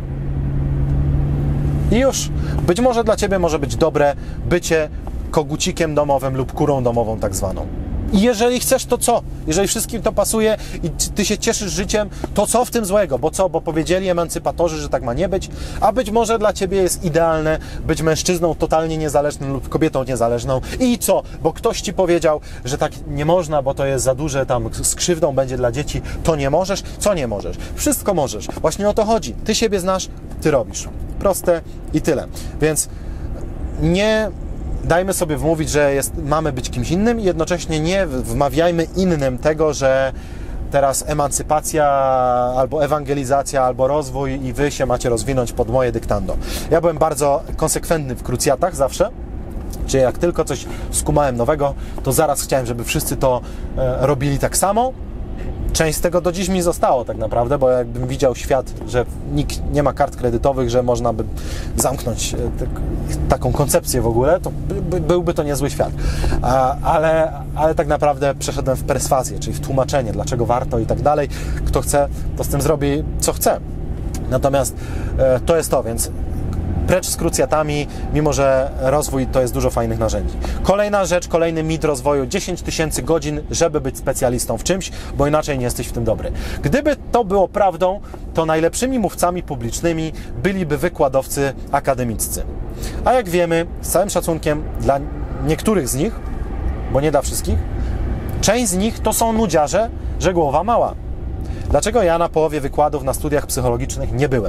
I już. Być może dla ciebie może być dobre bycie kogucikiem domowym lub kurą domową tak zwaną. I jeżeli chcesz, to co? Jeżeli wszystkim to pasuje i ty się cieszysz życiem, to co w tym złego? Bo co? Bo powiedzieli emancypatorzy, że tak ma nie być? A być może dla ciebie jest idealne być mężczyzną totalnie niezależnym lub kobietą niezależną. I co? Bo ktoś ci powiedział, że tak nie można, bo to jest za duże, tam z krzywdą będzie dla dzieci. To nie możesz? Co nie możesz? Wszystko możesz. Właśnie o to chodzi. Ty siebie znasz, ty robisz. Proste i tyle. Więc nie dajmy sobie wmówić, że mamy być kimś innym i jednocześnie nie wmawiajmy innym tego, że teraz emancypacja, albo ewangelizacja, albo rozwój i wy się macie rozwinąć pod moje dyktando. Ja byłem bardzo konsekwentny w krucjatach zawsze, czyli jak tylko coś skumałem nowego, to zaraz chciałem, żeby wszyscy to robili tak samo. Część z tego do dziś mi zostało tak naprawdę, bo jakbym widział świat, że nikt nie ma kart kredytowych, że można by zamknąć taką koncepcję w ogóle, to byłby to niezły świat. Ale tak naprawdę przeszedłem w perswazję, czyli w tłumaczenie, dlaczego warto i tak dalej. Kto chce, to z tym zrobi, co chce. Natomiast to jest to, więc precz z krucjatami, mimo że rozwój to jest dużo fajnych narzędzi. Kolejna rzecz, kolejny mit rozwoju, 10 000 godzin, żeby być specjalistą w czymś, bo inaczej nie jesteś w tym dobry. Gdyby to było prawdą, to najlepszymi mówcami publicznymi byliby wykładowcy akademiccy. A jak wiemy, z całym szacunkiem dla niektórych z nich, bo nie dla wszystkich, część z nich to są nudziarze, że głowa mała. Dlaczego ja na połowie wykładów na studiach psychologicznych nie byłem?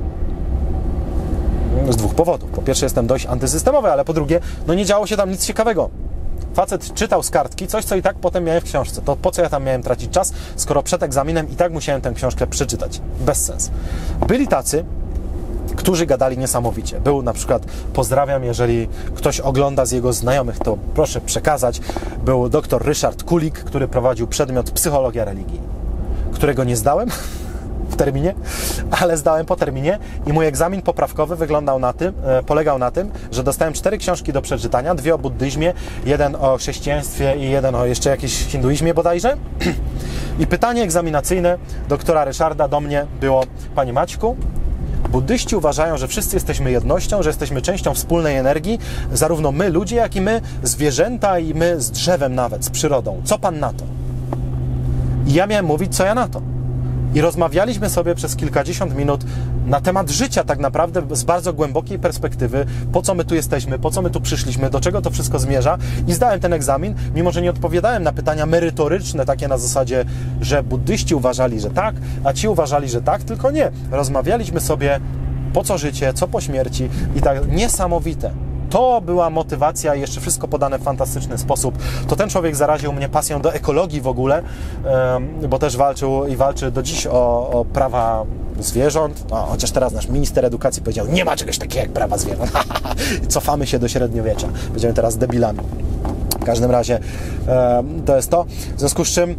Z 2 powodów. Po pierwsze, jestem dość antysystemowy, ale po drugie, no nie działo się tam nic ciekawego. Facet czytał z kartki coś, co i tak potem miałem w książce. To po co ja tam miałem tracić czas, skoro przed egzaminem i tak musiałem tę książkę przeczytać. Bez sensu. Byli tacy, którzy gadali niesamowicie. Był na przykład, pozdrawiam, jeżeli ktoś ogląda z jego znajomych, to proszę przekazać, był dr Ryszard Kulik, który prowadził przedmiot psychologia religii, którego nie zdałem w terminie, ale zdałem po terminie i mój egzamin poprawkowy polegał na tym, że dostałem 4 książki do przeczytania, 2 o buddyzmie, 1 o chrześcijaństwie i 1 o jeszcze jakimś hinduizmie bodajże. I pytanie egzaminacyjne doktora Ryszarda do mnie było: Panie Maćku, buddyści uważają, że wszyscy jesteśmy jednością, że jesteśmy częścią wspólnej energii, zarówno my ludzie, jak i my zwierzęta i my z drzewem nawet, z przyrodą. Co pan na to? I ja miałem mówić, co ja na to. I rozmawialiśmy sobie przez kilkadziesiąt minut na temat życia tak naprawdę z bardzo głębokiej perspektywy, po co my tu jesteśmy, po co my tu przyszliśmy, do czego to wszystko zmierza. I zdałem ten egzamin, mimo że nie odpowiadałem na pytania merytoryczne, takie na zasadzie, że buddyści uważali, że tak, a ci uważali, że tak, tylko nie. Rozmawialiśmy sobie, po co życie, co po śmierci i tak niesamowite. To była motywacja i jeszcze wszystko podane w fantastyczny sposób. To ten człowiek zaraził mnie pasją do ekologii w ogóle, bo też walczył i walczy do dziś o prawa zwierząt. No, chociaż teraz nasz minister edukacji powiedział, nie ma czegoś takiego jak prawa zwierząt. Cofamy się do średniowiecza. Będziemy teraz debilami. W każdym razie to jest to. W związku z czym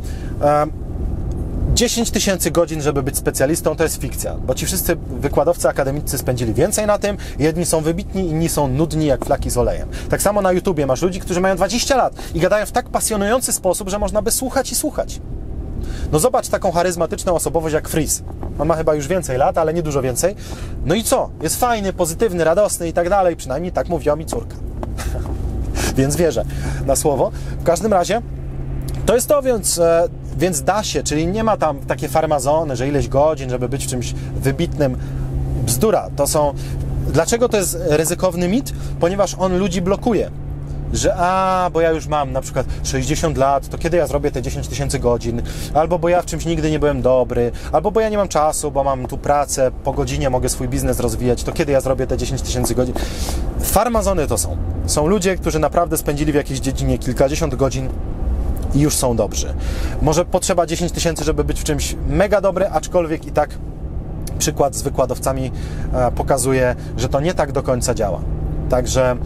10 000 godzin, żeby być specjalistą, to jest fikcja, bo ci wszyscy wykładowcy akademicy spędzili więcej na tym, jedni są wybitni, inni są nudni jak flaki z olejem. Tak samo na YouTubie masz ludzi, którzy mają 20 lat i gadają w tak pasjonujący sposób, że można by słuchać i słuchać. No zobacz taką charyzmatyczną osobowość jak Freeze. On ma chyba już więcej lat, ale nie dużo więcej. No i co? Jest fajny, pozytywny, radosny i tak dalej, przynajmniej tak mówiła mi córka. Więc wierzę na słowo. W każdym razie to jest to, więc da się, czyli nie ma tam takie farmazony, że ileś godzin, żeby być w czymś wybitnym. Bzdura. Dlaczego to jest ryzykowny mit? Ponieważ on ludzi blokuje. że bo ja już mam na przykład 60 lat, to kiedy ja zrobię te 10 000 godzin, albo bo ja w czymś nigdy nie byłem dobry, albo bo ja nie mam czasu, bo mam tu pracę, po godzinie mogę swój biznes rozwijać, to kiedy ja zrobię te 10 000 godzin. Farmazony to są. Są ludzie, którzy naprawdę spędzili w jakiejś dziedzinie kilkadziesiąt godzin i już są dobrzy. Może potrzeba 10 000, żeby być w czymś mega dobry, aczkolwiek i tak przykład z wykładowcami pokazuje, że to nie tak do końca działa. Także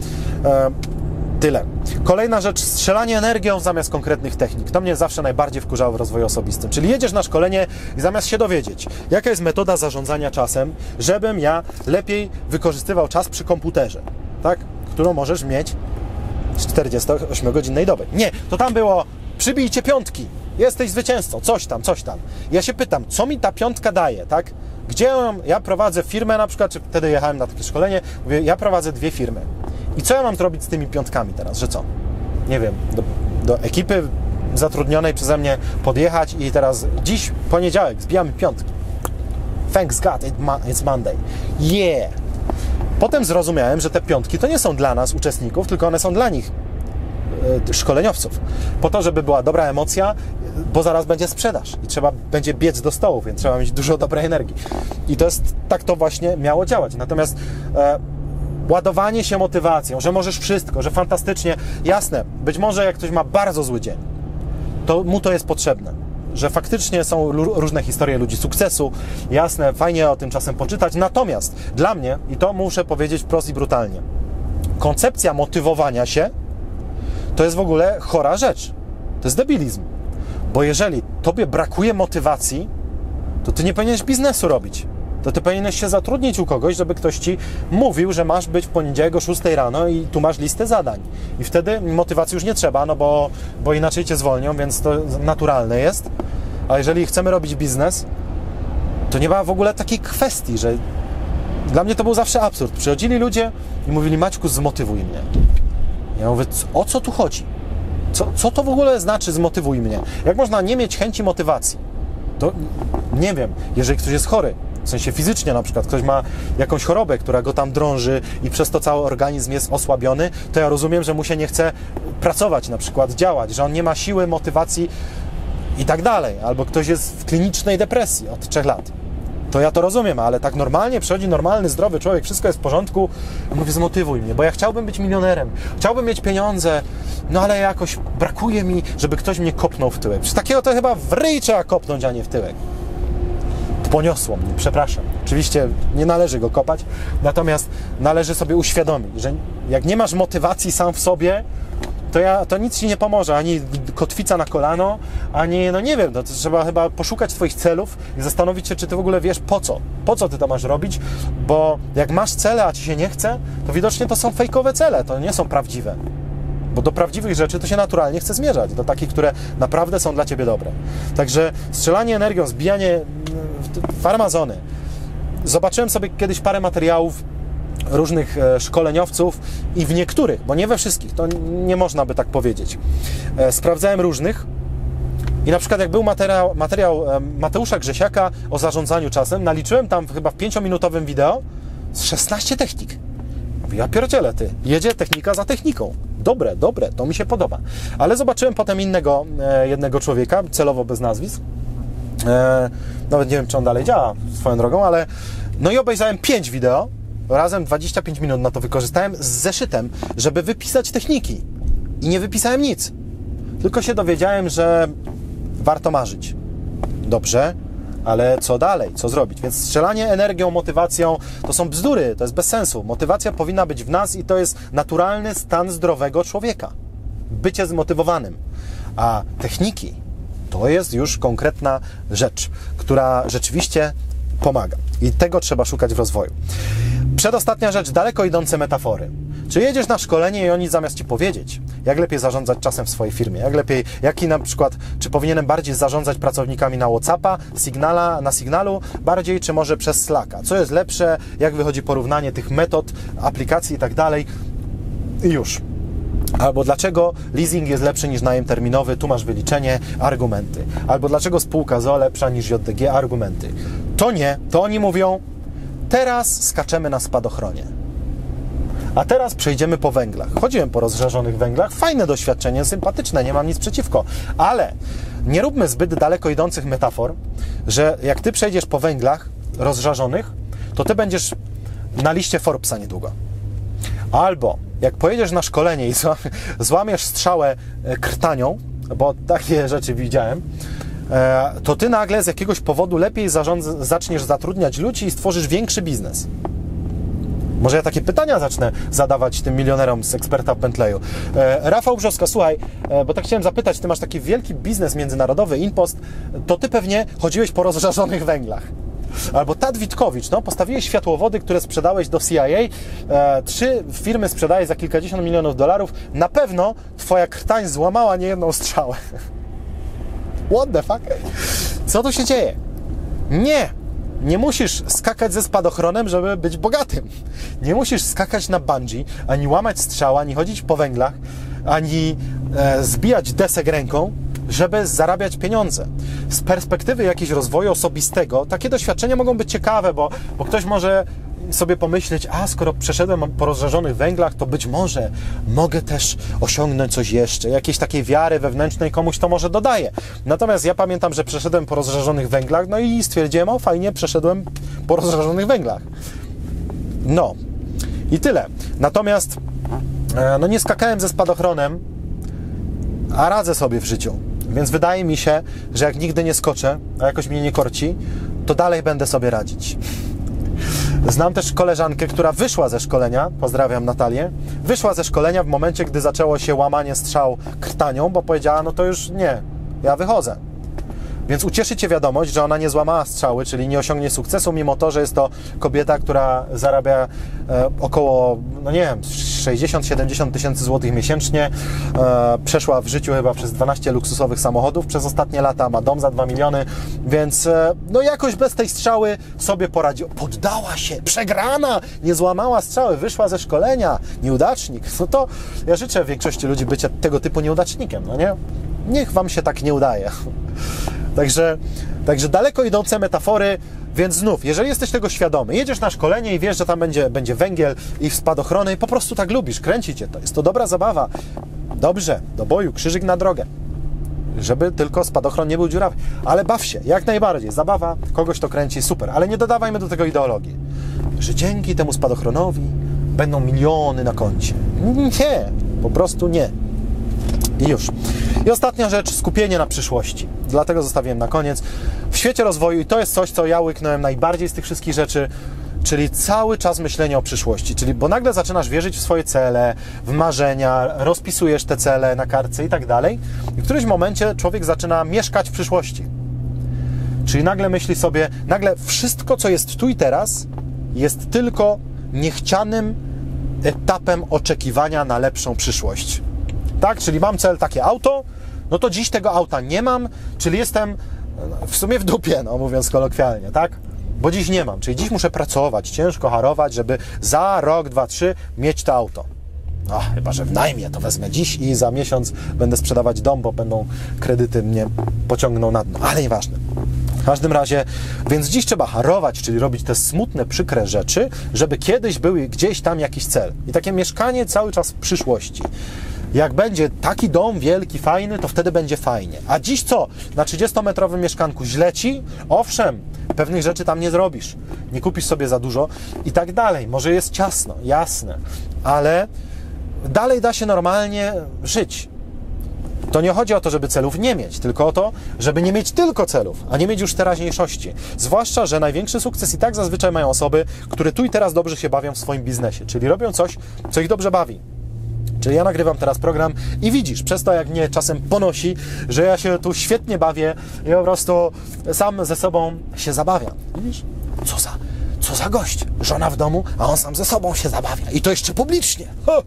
tyle. Kolejna rzecz, strzelanie energią zamiast konkretnych technik. To mnie zawsze najbardziej wkurzało w rozwoju osobistym. Czyli jedziesz na szkolenie i zamiast się dowiedzieć, jaka jest metoda zarządzania czasem, żebym ja lepiej wykorzystywał czas przy komputerze, tak? Którą możesz mieć z 48-godzinnej doby. Nie, to tam było przybijcie piątki, jesteś zwycięzcą, coś tam. Ja się pytam, co mi ta piątka daje, tak? Gdzie ja prowadzę firmę na przykład, czy wtedy jechałem na takie szkolenie, mówię, ja prowadzę 2 firmy. I co ja mam zrobić z tymi piątkami teraz, że co? Nie wiem, do ekipy zatrudnionej przeze mnie podjechać i teraz dziś, poniedziałek, zbijamy piątki. Thanks God, it's Monday. Yeah! Potem zrozumiałem, że te piątki to nie są dla nas, uczestników, tylko one są dla nich, szkoleniowców. Po to, żeby była dobra emocja, bo zaraz będzie sprzedaż i trzeba będzie biec do stołu, więc trzeba mieć dużo dobrej energii. I tak to właśnie miało działać. Natomiast ładowanie się motywacją, że możesz wszystko, że fantastycznie, jasne, być może jak ktoś ma bardzo zły dzień, to mu to jest potrzebne, że faktycznie są różne historie ludzi sukcesu, jasne, fajnie o tym czasem poczytać, natomiast dla mnie, i to muszę powiedzieć wprost i brutalnie, koncepcja motywowania się to jest w ogóle chora rzecz, to jest debilizm, bo jeżeli tobie brakuje motywacji, to ty nie powinieneś biznesu robić. To ty powinieneś się zatrudnić u kogoś, żeby ktoś ci mówił, że masz być w poniedziałek o 6 rano i tu masz listę zadań. I wtedy motywacji już nie trzeba, no bo inaczej cię zwolnią, więc to naturalne jest. A jeżeli chcemy robić biznes, to nie ma w ogóle takiej kwestii, że dla mnie to był zawsze absurd. Przychodzili ludzie i mówili, Maćku, zmotywuj mnie. Ja mówię, o co tu chodzi? Co to w ogóle znaczy zmotywuj mnie? Jak można nie mieć chęci motywacji? To nie wiem, jeżeli ktoś jest chory, w sensie fizycznie na przykład, ktoś ma jakąś chorobę, która go tam drąży i przez to cały organizm jest osłabiony, to ja rozumiem, że mu się nie chce pracować na przykład, działać, że on nie ma siły, motywacji i tak dalej. Albo ktoś jest w klinicznej depresji od 3 lat. To ja to rozumiem, ale tak normalnie przychodzi normalny, zdrowy człowiek, wszystko jest w porządku i mówi, zmotywuj mnie, bo ja chciałbym być milionerem, chciałbym mieć pieniądze, no ale jakoś brakuje mi, żeby ktoś mnie kopnął w tyłek. Przecież takiego to chyba w ryj trzeba kopnąć, a nie w tyłek. Poniosło mnie, przepraszam. Oczywiście nie należy go kopać, natomiast należy sobie uświadomić, że jak nie masz motywacji sam w sobie, to nic ci nie pomoże, ani kotwica na kolano, ani, no nie wiem, to trzeba chyba poszukać twoich celów i zastanowić się, czy ty w ogóle wiesz po co ty to masz robić, bo jak masz cele, a ci się nie chce, to widocznie to są fejkowe cele, to nie są prawdziwe. Bo do prawdziwych rzeczy to się naturalnie chce zmierzać, do takich, które naprawdę są dla ciebie dobre. Także strzelanie energią, zbijanie farmazony. Zobaczyłem sobie kiedyś parę materiałów różnych szkoleniowców i w niektórych, bo nie we wszystkich, to nie można by tak powiedzieć. Sprawdzałem różnych i na przykład jak był materiał Mateusza Grzesiaka o zarządzaniu czasem, naliczyłem tam chyba w 5-minutowym wideo z 16 technik. Ja pierdzielę, ty, jedzie technika za techniką. Dobre, to mi się podoba. Ale zobaczyłem potem jednego człowieka, celowo bez nazwisk. Nawet nie wiem, czy on dalej działa swoją drogą, ale no i obejrzałem 5 wideo, razem 25 minut na to wykorzystałem z zeszytem, żeby wypisać techniki. I nie wypisałem nic. Tylko się dowiedziałem, że warto marzyć. Dobrze, ale co dalej? Co zrobić? Więc strzelanie energią, motywacją to są bzdury, to jest bez sensu. Motywacja powinna być w nas i to jest naturalny stan zdrowego człowieka. Bycie zmotywowanym. A techniki to jest już konkretna rzecz, która rzeczywiście pomaga. I tego trzeba szukać w rozwoju. Przedostatnia rzecz, daleko idące metafory. Czy jedziesz na szkolenie i oni zamiast ci powiedzieć, jak lepiej zarządzać czasem w swojej firmie, jaki na przykład, czy powinienem bardziej zarządzać pracownikami na WhatsAppa, na Signalu bardziej, czy może przez Slacka? Co jest lepsze, jak wychodzi porównanie tych metod, aplikacji i tak dalej. I już. Albo dlaczego leasing jest lepszy niż najem terminowy, tu masz wyliczenie, argumenty. Albo dlaczego spółka ZOO lepsza niż JDG, argumenty. To nie, to oni mówią, teraz skaczemy na spadochronie. A teraz przejdziemy po węglach. Chodziłem po rozżarzonych węglach, fajne doświadczenie, sympatyczne, nie mam nic przeciwko, ale nie róbmy zbyt daleko idących metafor, że jak ty przejdziesz po węglach rozżarzonych, to ty będziesz na liście Forbesa niedługo. Albo jak pojedziesz na szkolenie i złamiesz strzałę krtanią, bo takie rzeczy widziałem, to ty nagle z jakiegoś powodu lepiej zaczniesz zatrudniać ludzi i stworzysz większy biznes. Może ja takie pytania zacznę zadawać tym milionerom z Eksperta w Bentleyu. Rafał Brzoska, słuchaj, bo tak chciałem zapytać, ty masz taki wielki biznes międzynarodowy, InPost, to ty pewnie chodziłeś po rozżarzonych węglach. Albo Tad Witkowicz, no, postawiłeś światłowody, które sprzedałeś do CIA, 3 firmy sprzedajesz za kilkadziesiąt milionów dolarów, na pewno twoja krtań złamała niejedną strzałę. What the fuck? Co tu się dzieje? Nie musisz skakać ze spadochronem, żeby być bogatym. Nie musisz skakać na bungee, ani łamać strzała, ani chodzić po węglach, ani zbijać desek ręką, żeby zarabiać pieniądze. Z perspektywy jakiegoś rozwoju osobistego takie doświadczenia mogą być ciekawe, bo ktoś może sobie pomyśleć, a skoro przeszedłem po rozżarzonych węglach, to być może mogę też osiągnąć coś jeszcze. Jakiejś takiej wiary wewnętrznej komuś to może dodaje. Natomiast ja pamiętam, że przeszedłem po rozżarzonych węglach, no i stwierdziłem, o fajnie, przeszedłem po rozżarzonych węglach. No i tyle. Natomiast no nie skakałem ze spadochronem, a radzę sobie w życiu. Więc wydaje mi się, że jak nigdy nie skoczę, a jakoś mnie nie korci, to dalej będę sobie radzić. Znam też koleżankę, która wyszła ze szkolenia, pozdrawiam Natalię, wyszła ze szkolenia w momencie, gdy zaczęło się łamanie strzał krtanią, bo powiedziała, no to już nie, ja wychodzę. Więc ucieszy cię wiadomość, że ona nie złamała strzały, czyli nie osiągnie sukcesu, mimo to, że jest to kobieta, która zarabia około, no nie wiem, 60-70 tysięcy złotych miesięcznie. Przeszła w życiu chyba przez 12 luksusowych samochodów przez ostatnie lata, ma dom za 2 miliony, więc no jakoś bez tej strzały sobie poradziła. Poddała się, przegrana, nie złamała strzały, wyszła ze szkolenia, nieudacznik. No to ja życzę większości ludzi bycia tego typu nieudacznikiem, no nie? Niech wam się tak nie udaje. Także daleko idące metafory, więc znów, jeżeli jesteś tego świadomy, jedziesz na szkolenie i wiesz, że tam będzie węgiel i spadochrony i po prostu tak lubisz, kręci cię to, jest to dobra zabawa. Dobrze, do boju, krzyżyk na drogę. Żeby tylko spadochron nie był dziurawy. Ale baw się, jak najbardziej. Zabawa, kogoś to kręci, super. Ale nie dodawajmy do tego ideologii, że dzięki temu spadochronowi będą miliony na koncie. Nie, po prostu nie. I już. I ostatnia rzecz, skupienie na przyszłości. Dlatego zostawiłem na koniec. W świecie rozwoju, i to jest coś, co ja łyknąłem najbardziej z tych wszystkich rzeczy, czyli cały czas myślenie o przyszłości. Czyli, bo nagle zaczynasz wierzyć w swoje cele, w marzenia, rozpisujesz te cele na kartce i tak dalej. I w którymś momencie człowiek zaczyna mieszkać w przyszłości. Czyli nagle myśli sobie, nagle wszystko, co jest tu i teraz, jest tylko niechcianym etapem oczekiwania na lepszą przyszłość. Tak, czyli mam cel takie auto, no to dziś tego auta nie mam, czyli jestem w sumie w dupie, no mówiąc kolokwialnie, tak? Bo dziś nie mam, czyli dziś muszę pracować, ciężko harować, żeby za rok, 2, 3 mieć to auto. No, chyba że w najmie to wezmę dziś i za miesiąc będę sprzedawać dom, bo będą kredyty mnie pociągną na dno, ale nieważne. W każdym razie, więc dziś trzeba harować, czyli robić te smutne, przykre rzeczy, żeby kiedyś był gdzieś tam jakiś cel. I takie mieszkanie cały czas w przyszłości. Jak będzie taki dom wielki, fajny, to wtedy będzie fajnie. A dziś co? Na 30-metrowym mieszkanku źle ci? Owszem, pewnych rzeczy tam nie zrobisz. Nie kupisz sobie za dużo i tak dalej. Może jest ciasno, jasne, ale dalej da się normalnie żyć. To nie chodzi o to, żeby celów nie mieć, tylko o to, żeby nie mieć tylko celów, a nie mieć już teraźniejszości. Zwłaszcza, że największy sukces i tak zazwyczaj mają osoby, które tu i teraz dobrze się bawią w swoim biznesie, czyli robią coś, co ich dobrze bawi. Czyli ja nagrywam teraz program i widzisz, przez to jak mnie czasem ponosi, że ja się tu świetnie bawię i po prostu sam ze sobą się zabawiam. Widzisz? Co za gość? Żona w domu, a on sam ze sobą się zabawia. I to jeszcze publicznie. Ho!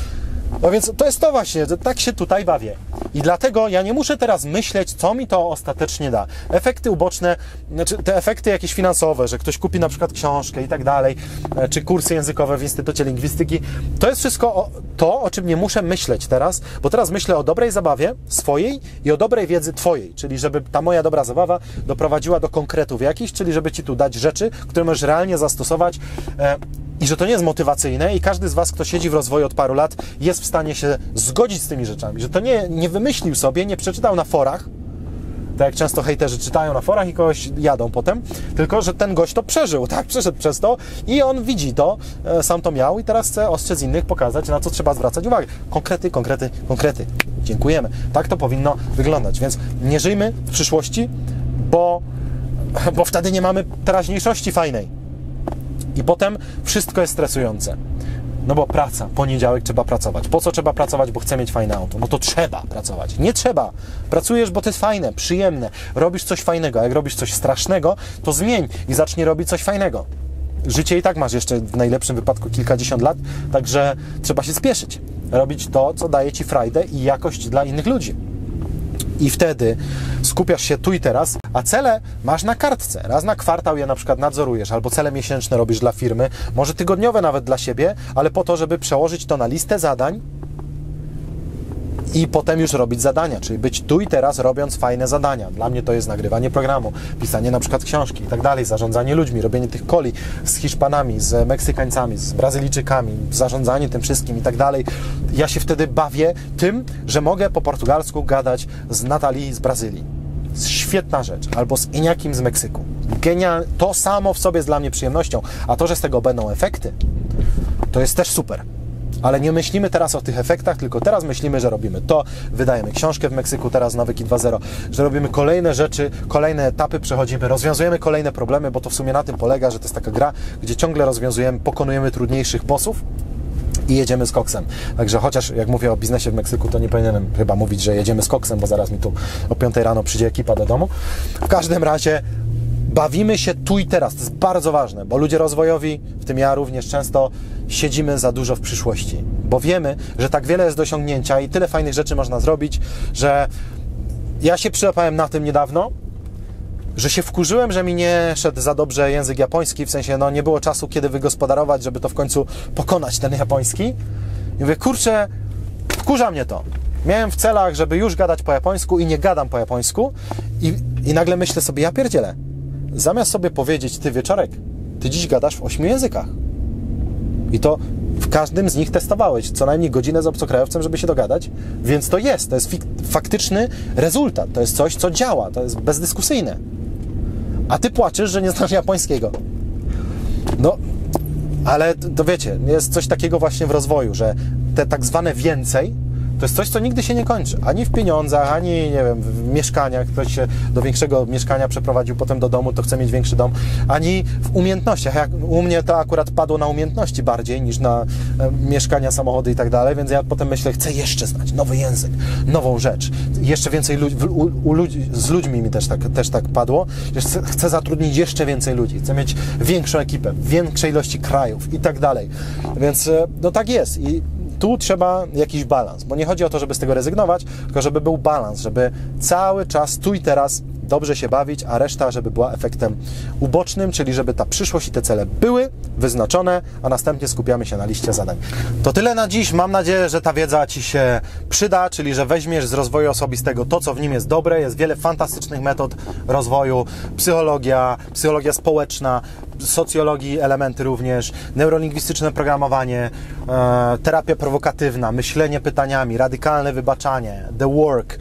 No więc to jest to właśnie, że tak się tutaj bawię. I dlatego ja nie muszę teraz myśleć, co mi to ostatecznie da. Efekty uboczne, znaczy te efekty jakieś finansowe, że ktoś kupi na przykład książkę i tak dalej, czy kursy językowe w Instytucie Lingwistyki, to jest wszystko to, o czym nie muszę myśleć teraz, bo teraz myślę o dobrej zabawie swojej i o dobrej wiedzy twojej, czyli żeby ta moja dobra zabawa doprowadziła do konkretów jakichś, czyli żeby ci tu dać rzeczy, które możesz realnie zastosować I że to nie jest motywacyjne i każdy z Was, kto siedzi w rozwoju od paru lat, jest w stanie się zgodzić z tymi rzeczami, że to nie wymyślił sobie, nie przeczytał na forach, tak jak często hejterzy czytają na forach i kogoś jadą potem, tylko że ten gość to przeżył, tak, przeszedł przez to i on widzi to, sam to miał i teraz chce ostrzec innych, pokazać, na co trzeba zwracać uwagę. Konkrety, konkrety, konkrety. Dziękujemy. Tak to powinno wyglądać, więc nie żyjmy w przyszłości, bo wtedy nie mamy teraźniejszości fajnej. I potem wszystko jest stresujące. No bo praca, poniedziałek trzeba pracować. Po co trzeba pracować? Bo chcę mieć fajne auto. No to trzeba pracować. Nie trzeba. Pracujesz, bo to jest fajne, przyjemne. Robisz coś fajnego. A jak robisz coś strasznego, to zmień i zacznij robić coś fajnego. Życie i tak masz jeszcze w najlepszym wypadku kilkadziesiąt lat, także trzeba się spieszyć. Robić to, co daje Ci frajdę i jakość dla innych ludzi. I wtedy skupiasz się tu i teraz, a cele masz na kartce. Raz na kwartał je na przykład nadzorujesz, albo cele miesięczne robisz dla firmy, może tygodniowe nawet dla siebie, ale po to, żeby przełożyć to na listę zadań i potem już robić zadania, czyli być tu i teraz robiąc fajne zadania. Dla mnie to jest nagrywanie programu, pisanie na przykład książki i tak dalej, zarządzanie ludźmi, robienie tych coli z Hiszpanami, z Meksykańcami, z Brazylijczykami, zarządzanie tym wszystkim i tak dalej. Ja się wtedy bawię tym, że mogę po portugalsku gadać z Natalii z Brazylii. Świetna rzecz. Albo z Iniakim z Meksyku. Genialne. To samo w sobie jest dla mnie przyjemnością, a to, że z tego będą efekty, to jest też super. Ale nie myślimy teraz o tych efektach, tylko teraz myślimy, że robimy to, wydajemy książkę w Meksyku, teraz Nawyki 2.0, że robimy kolejne rzeczy, kolejne etapy przechodzimy, rozwiązujemy kolejne problemy, bo to w sumie na tym polega, że to jest taka gra, gdzie ciągle rozwiązujemy, pokonujemy trudniejszych bossów i jedziemy z koksem. Także chociaż jak mówię o biznesie w Meksyku, to nie powinienem chyba mówić, że jedziemy z koksem, bo zaraz mi tu o 5 rano przyjdzie ekipa do domu. W każdym razie bawimy się tu i teraz. To jest bardzo ważne, bo ludzie rozwojowi, w tym ja również często, siedzimy za dużo w przyszłości, bo wiemy, że tak wiele jest do osiągnięcia i tyle fajnych rzeczy można zrobić, że ja się przyłapałem na tym niedawno, że się wkurzyłem, że mi nie szedł za dobrze język japoński, w sensie no nie było czasu, kiedy wygospodarować, żeby to w końcu pokonać ten japoński. I mówię, kurczę, wkurza mnie to. Miałem w celach, żeby już gadać po japońsku i nie gadam po japońsku i nagle myślę sobie, ja pierdzielę. Zamiast sobie powiedzieć, ty Wieczorek, ty dziś gadasz w 8 językach. I to w każdym z nich testowałeś co najmniej godzinę z obcokrajowcem, żeby się dogadać, więc to jest faktyczny rezultat, to jest coś, co działa, to jest bezdyskusyjne. A ty płaczesz, że nie znasz japońskiego. No, ale to wiecie, jest coś takiego właśnie w rozwoju, że te tak zwane więcej, to jest coś, co nigdy się nie kończy. Ani w pieniądzach, ani, nie wiem, w mieszkaniach. Ktoś się do większego mieszkania przeprowadził, potem do domu, to chce mieć większy dom. Ani w umiejętnościach. Jak u mnie to akurat padło na umiejętności bardziej niż na mieszkania, samochody i tak dalej, więc ja potem myślę, chcę jeszcze znać nowy język, nową rzecz. Jeszcze więcej ludzi, z ludźmi mi też tak padło. Chcę zatrudnić jeszcze więcej ludzi. Chcę mieć większą ekipę, większej ilości krajów i tak dalej. Więc no tak jest. I tu trzeba jakiś balans, bo nie chodzi o to, żeby z tego rezygnować, tylko żeby był balans, żeby cały czas tu i teraz dobrze się bawić, a reszta, żeby była efektem ubocznym, czyli żeby ta przyszłość i te cele były wyznaczone, a następnie skupiamy się na liście zadań. To tyle na dziś. Mam nadzieję, że ta wiedza Ci się przyda, czyli że weźmiesz z rozwoju osobistego to, co w nim jest dobre. Jest wiele fantastycznych metod rozwoju, psychologia społeczna, socjologii elementy również, neurolingwistyczne programowanie, terapia prowokatywna, myślenie pytaniami, radykalne wybaczanie, the work,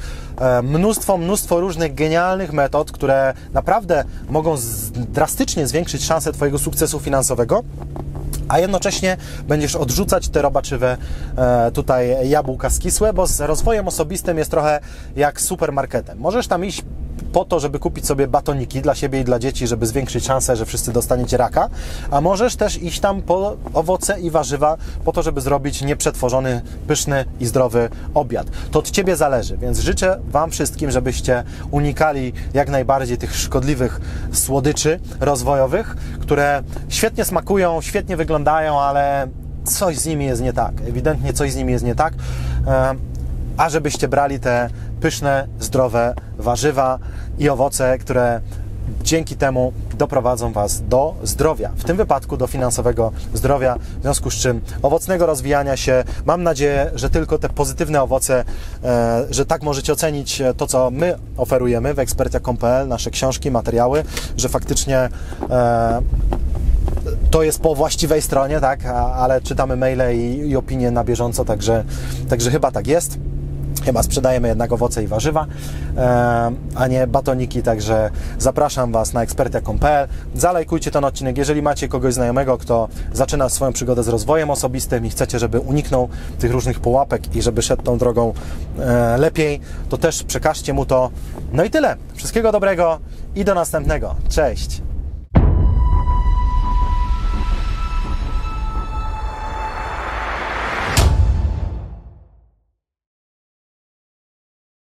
mnóstwo różnych genialnych metod, które naprawdę mogą drastycznie zwiększyć szanse Twojego sukcesu finansowego, a jednocześnie będziesz odrzucać te robaczywe tutaj jabłka skisłe, bo z rozwojem osobistym jest trochę jak supermarketem. Możesz tam iść po to, żeby kupić sobie batoniki dla siebie i dla dzieci, żeby zwiększyć szansę, że wszyscy dostaniecie raka, a możesz też iść tam po owoce i warzywa po to, żeby zrobić nieprzetworzony, pyszny i zdrowy obiad. To od Ciebie zależy, więc życzę Wam wszystkim, żebyście unikali jak najbardziej tych szkodliwych słodyczy rozwojowych, które świetnie smakują, świetnie wyglądają, ale coś z nimi jest nie tak. Ewidentnie coś z nimi jest nie tak. A żebyście brali te pyszne, zdrowe warzywa i owoce, które dzięki temu doprowadzą Was do zdrowia. W tym wypadku do finansowego zdrowia, w związku z czym owocnego rozwijania się. Mam nadzieję, że tylko te pozytywne owoce, że tak możecie ocenić to, co my oferujemy w ekspertia.pl, nasze książki, materiały, że faktycznie to jest po właściwej stronie, tak, ale czytamy maile i opinie na bieżąco, także chyba tak jest. Chyba sprzedajemy jednak owoce i warzywa, a nie batoniki, także zapraszam Was na ekspertia.pl. Zalajkujcie ten odcinek, jeżeli macie kogoś znajomego, kto zaczyna swoją przygodę z rozwojem osobistym i chcecie, żeby uniknął tych różnych pułapek i żeby szedł tą drogą lepiej, to też przekażcie mu to. No i tyle. Wszystkiego dobrego i do następnego. Cześć!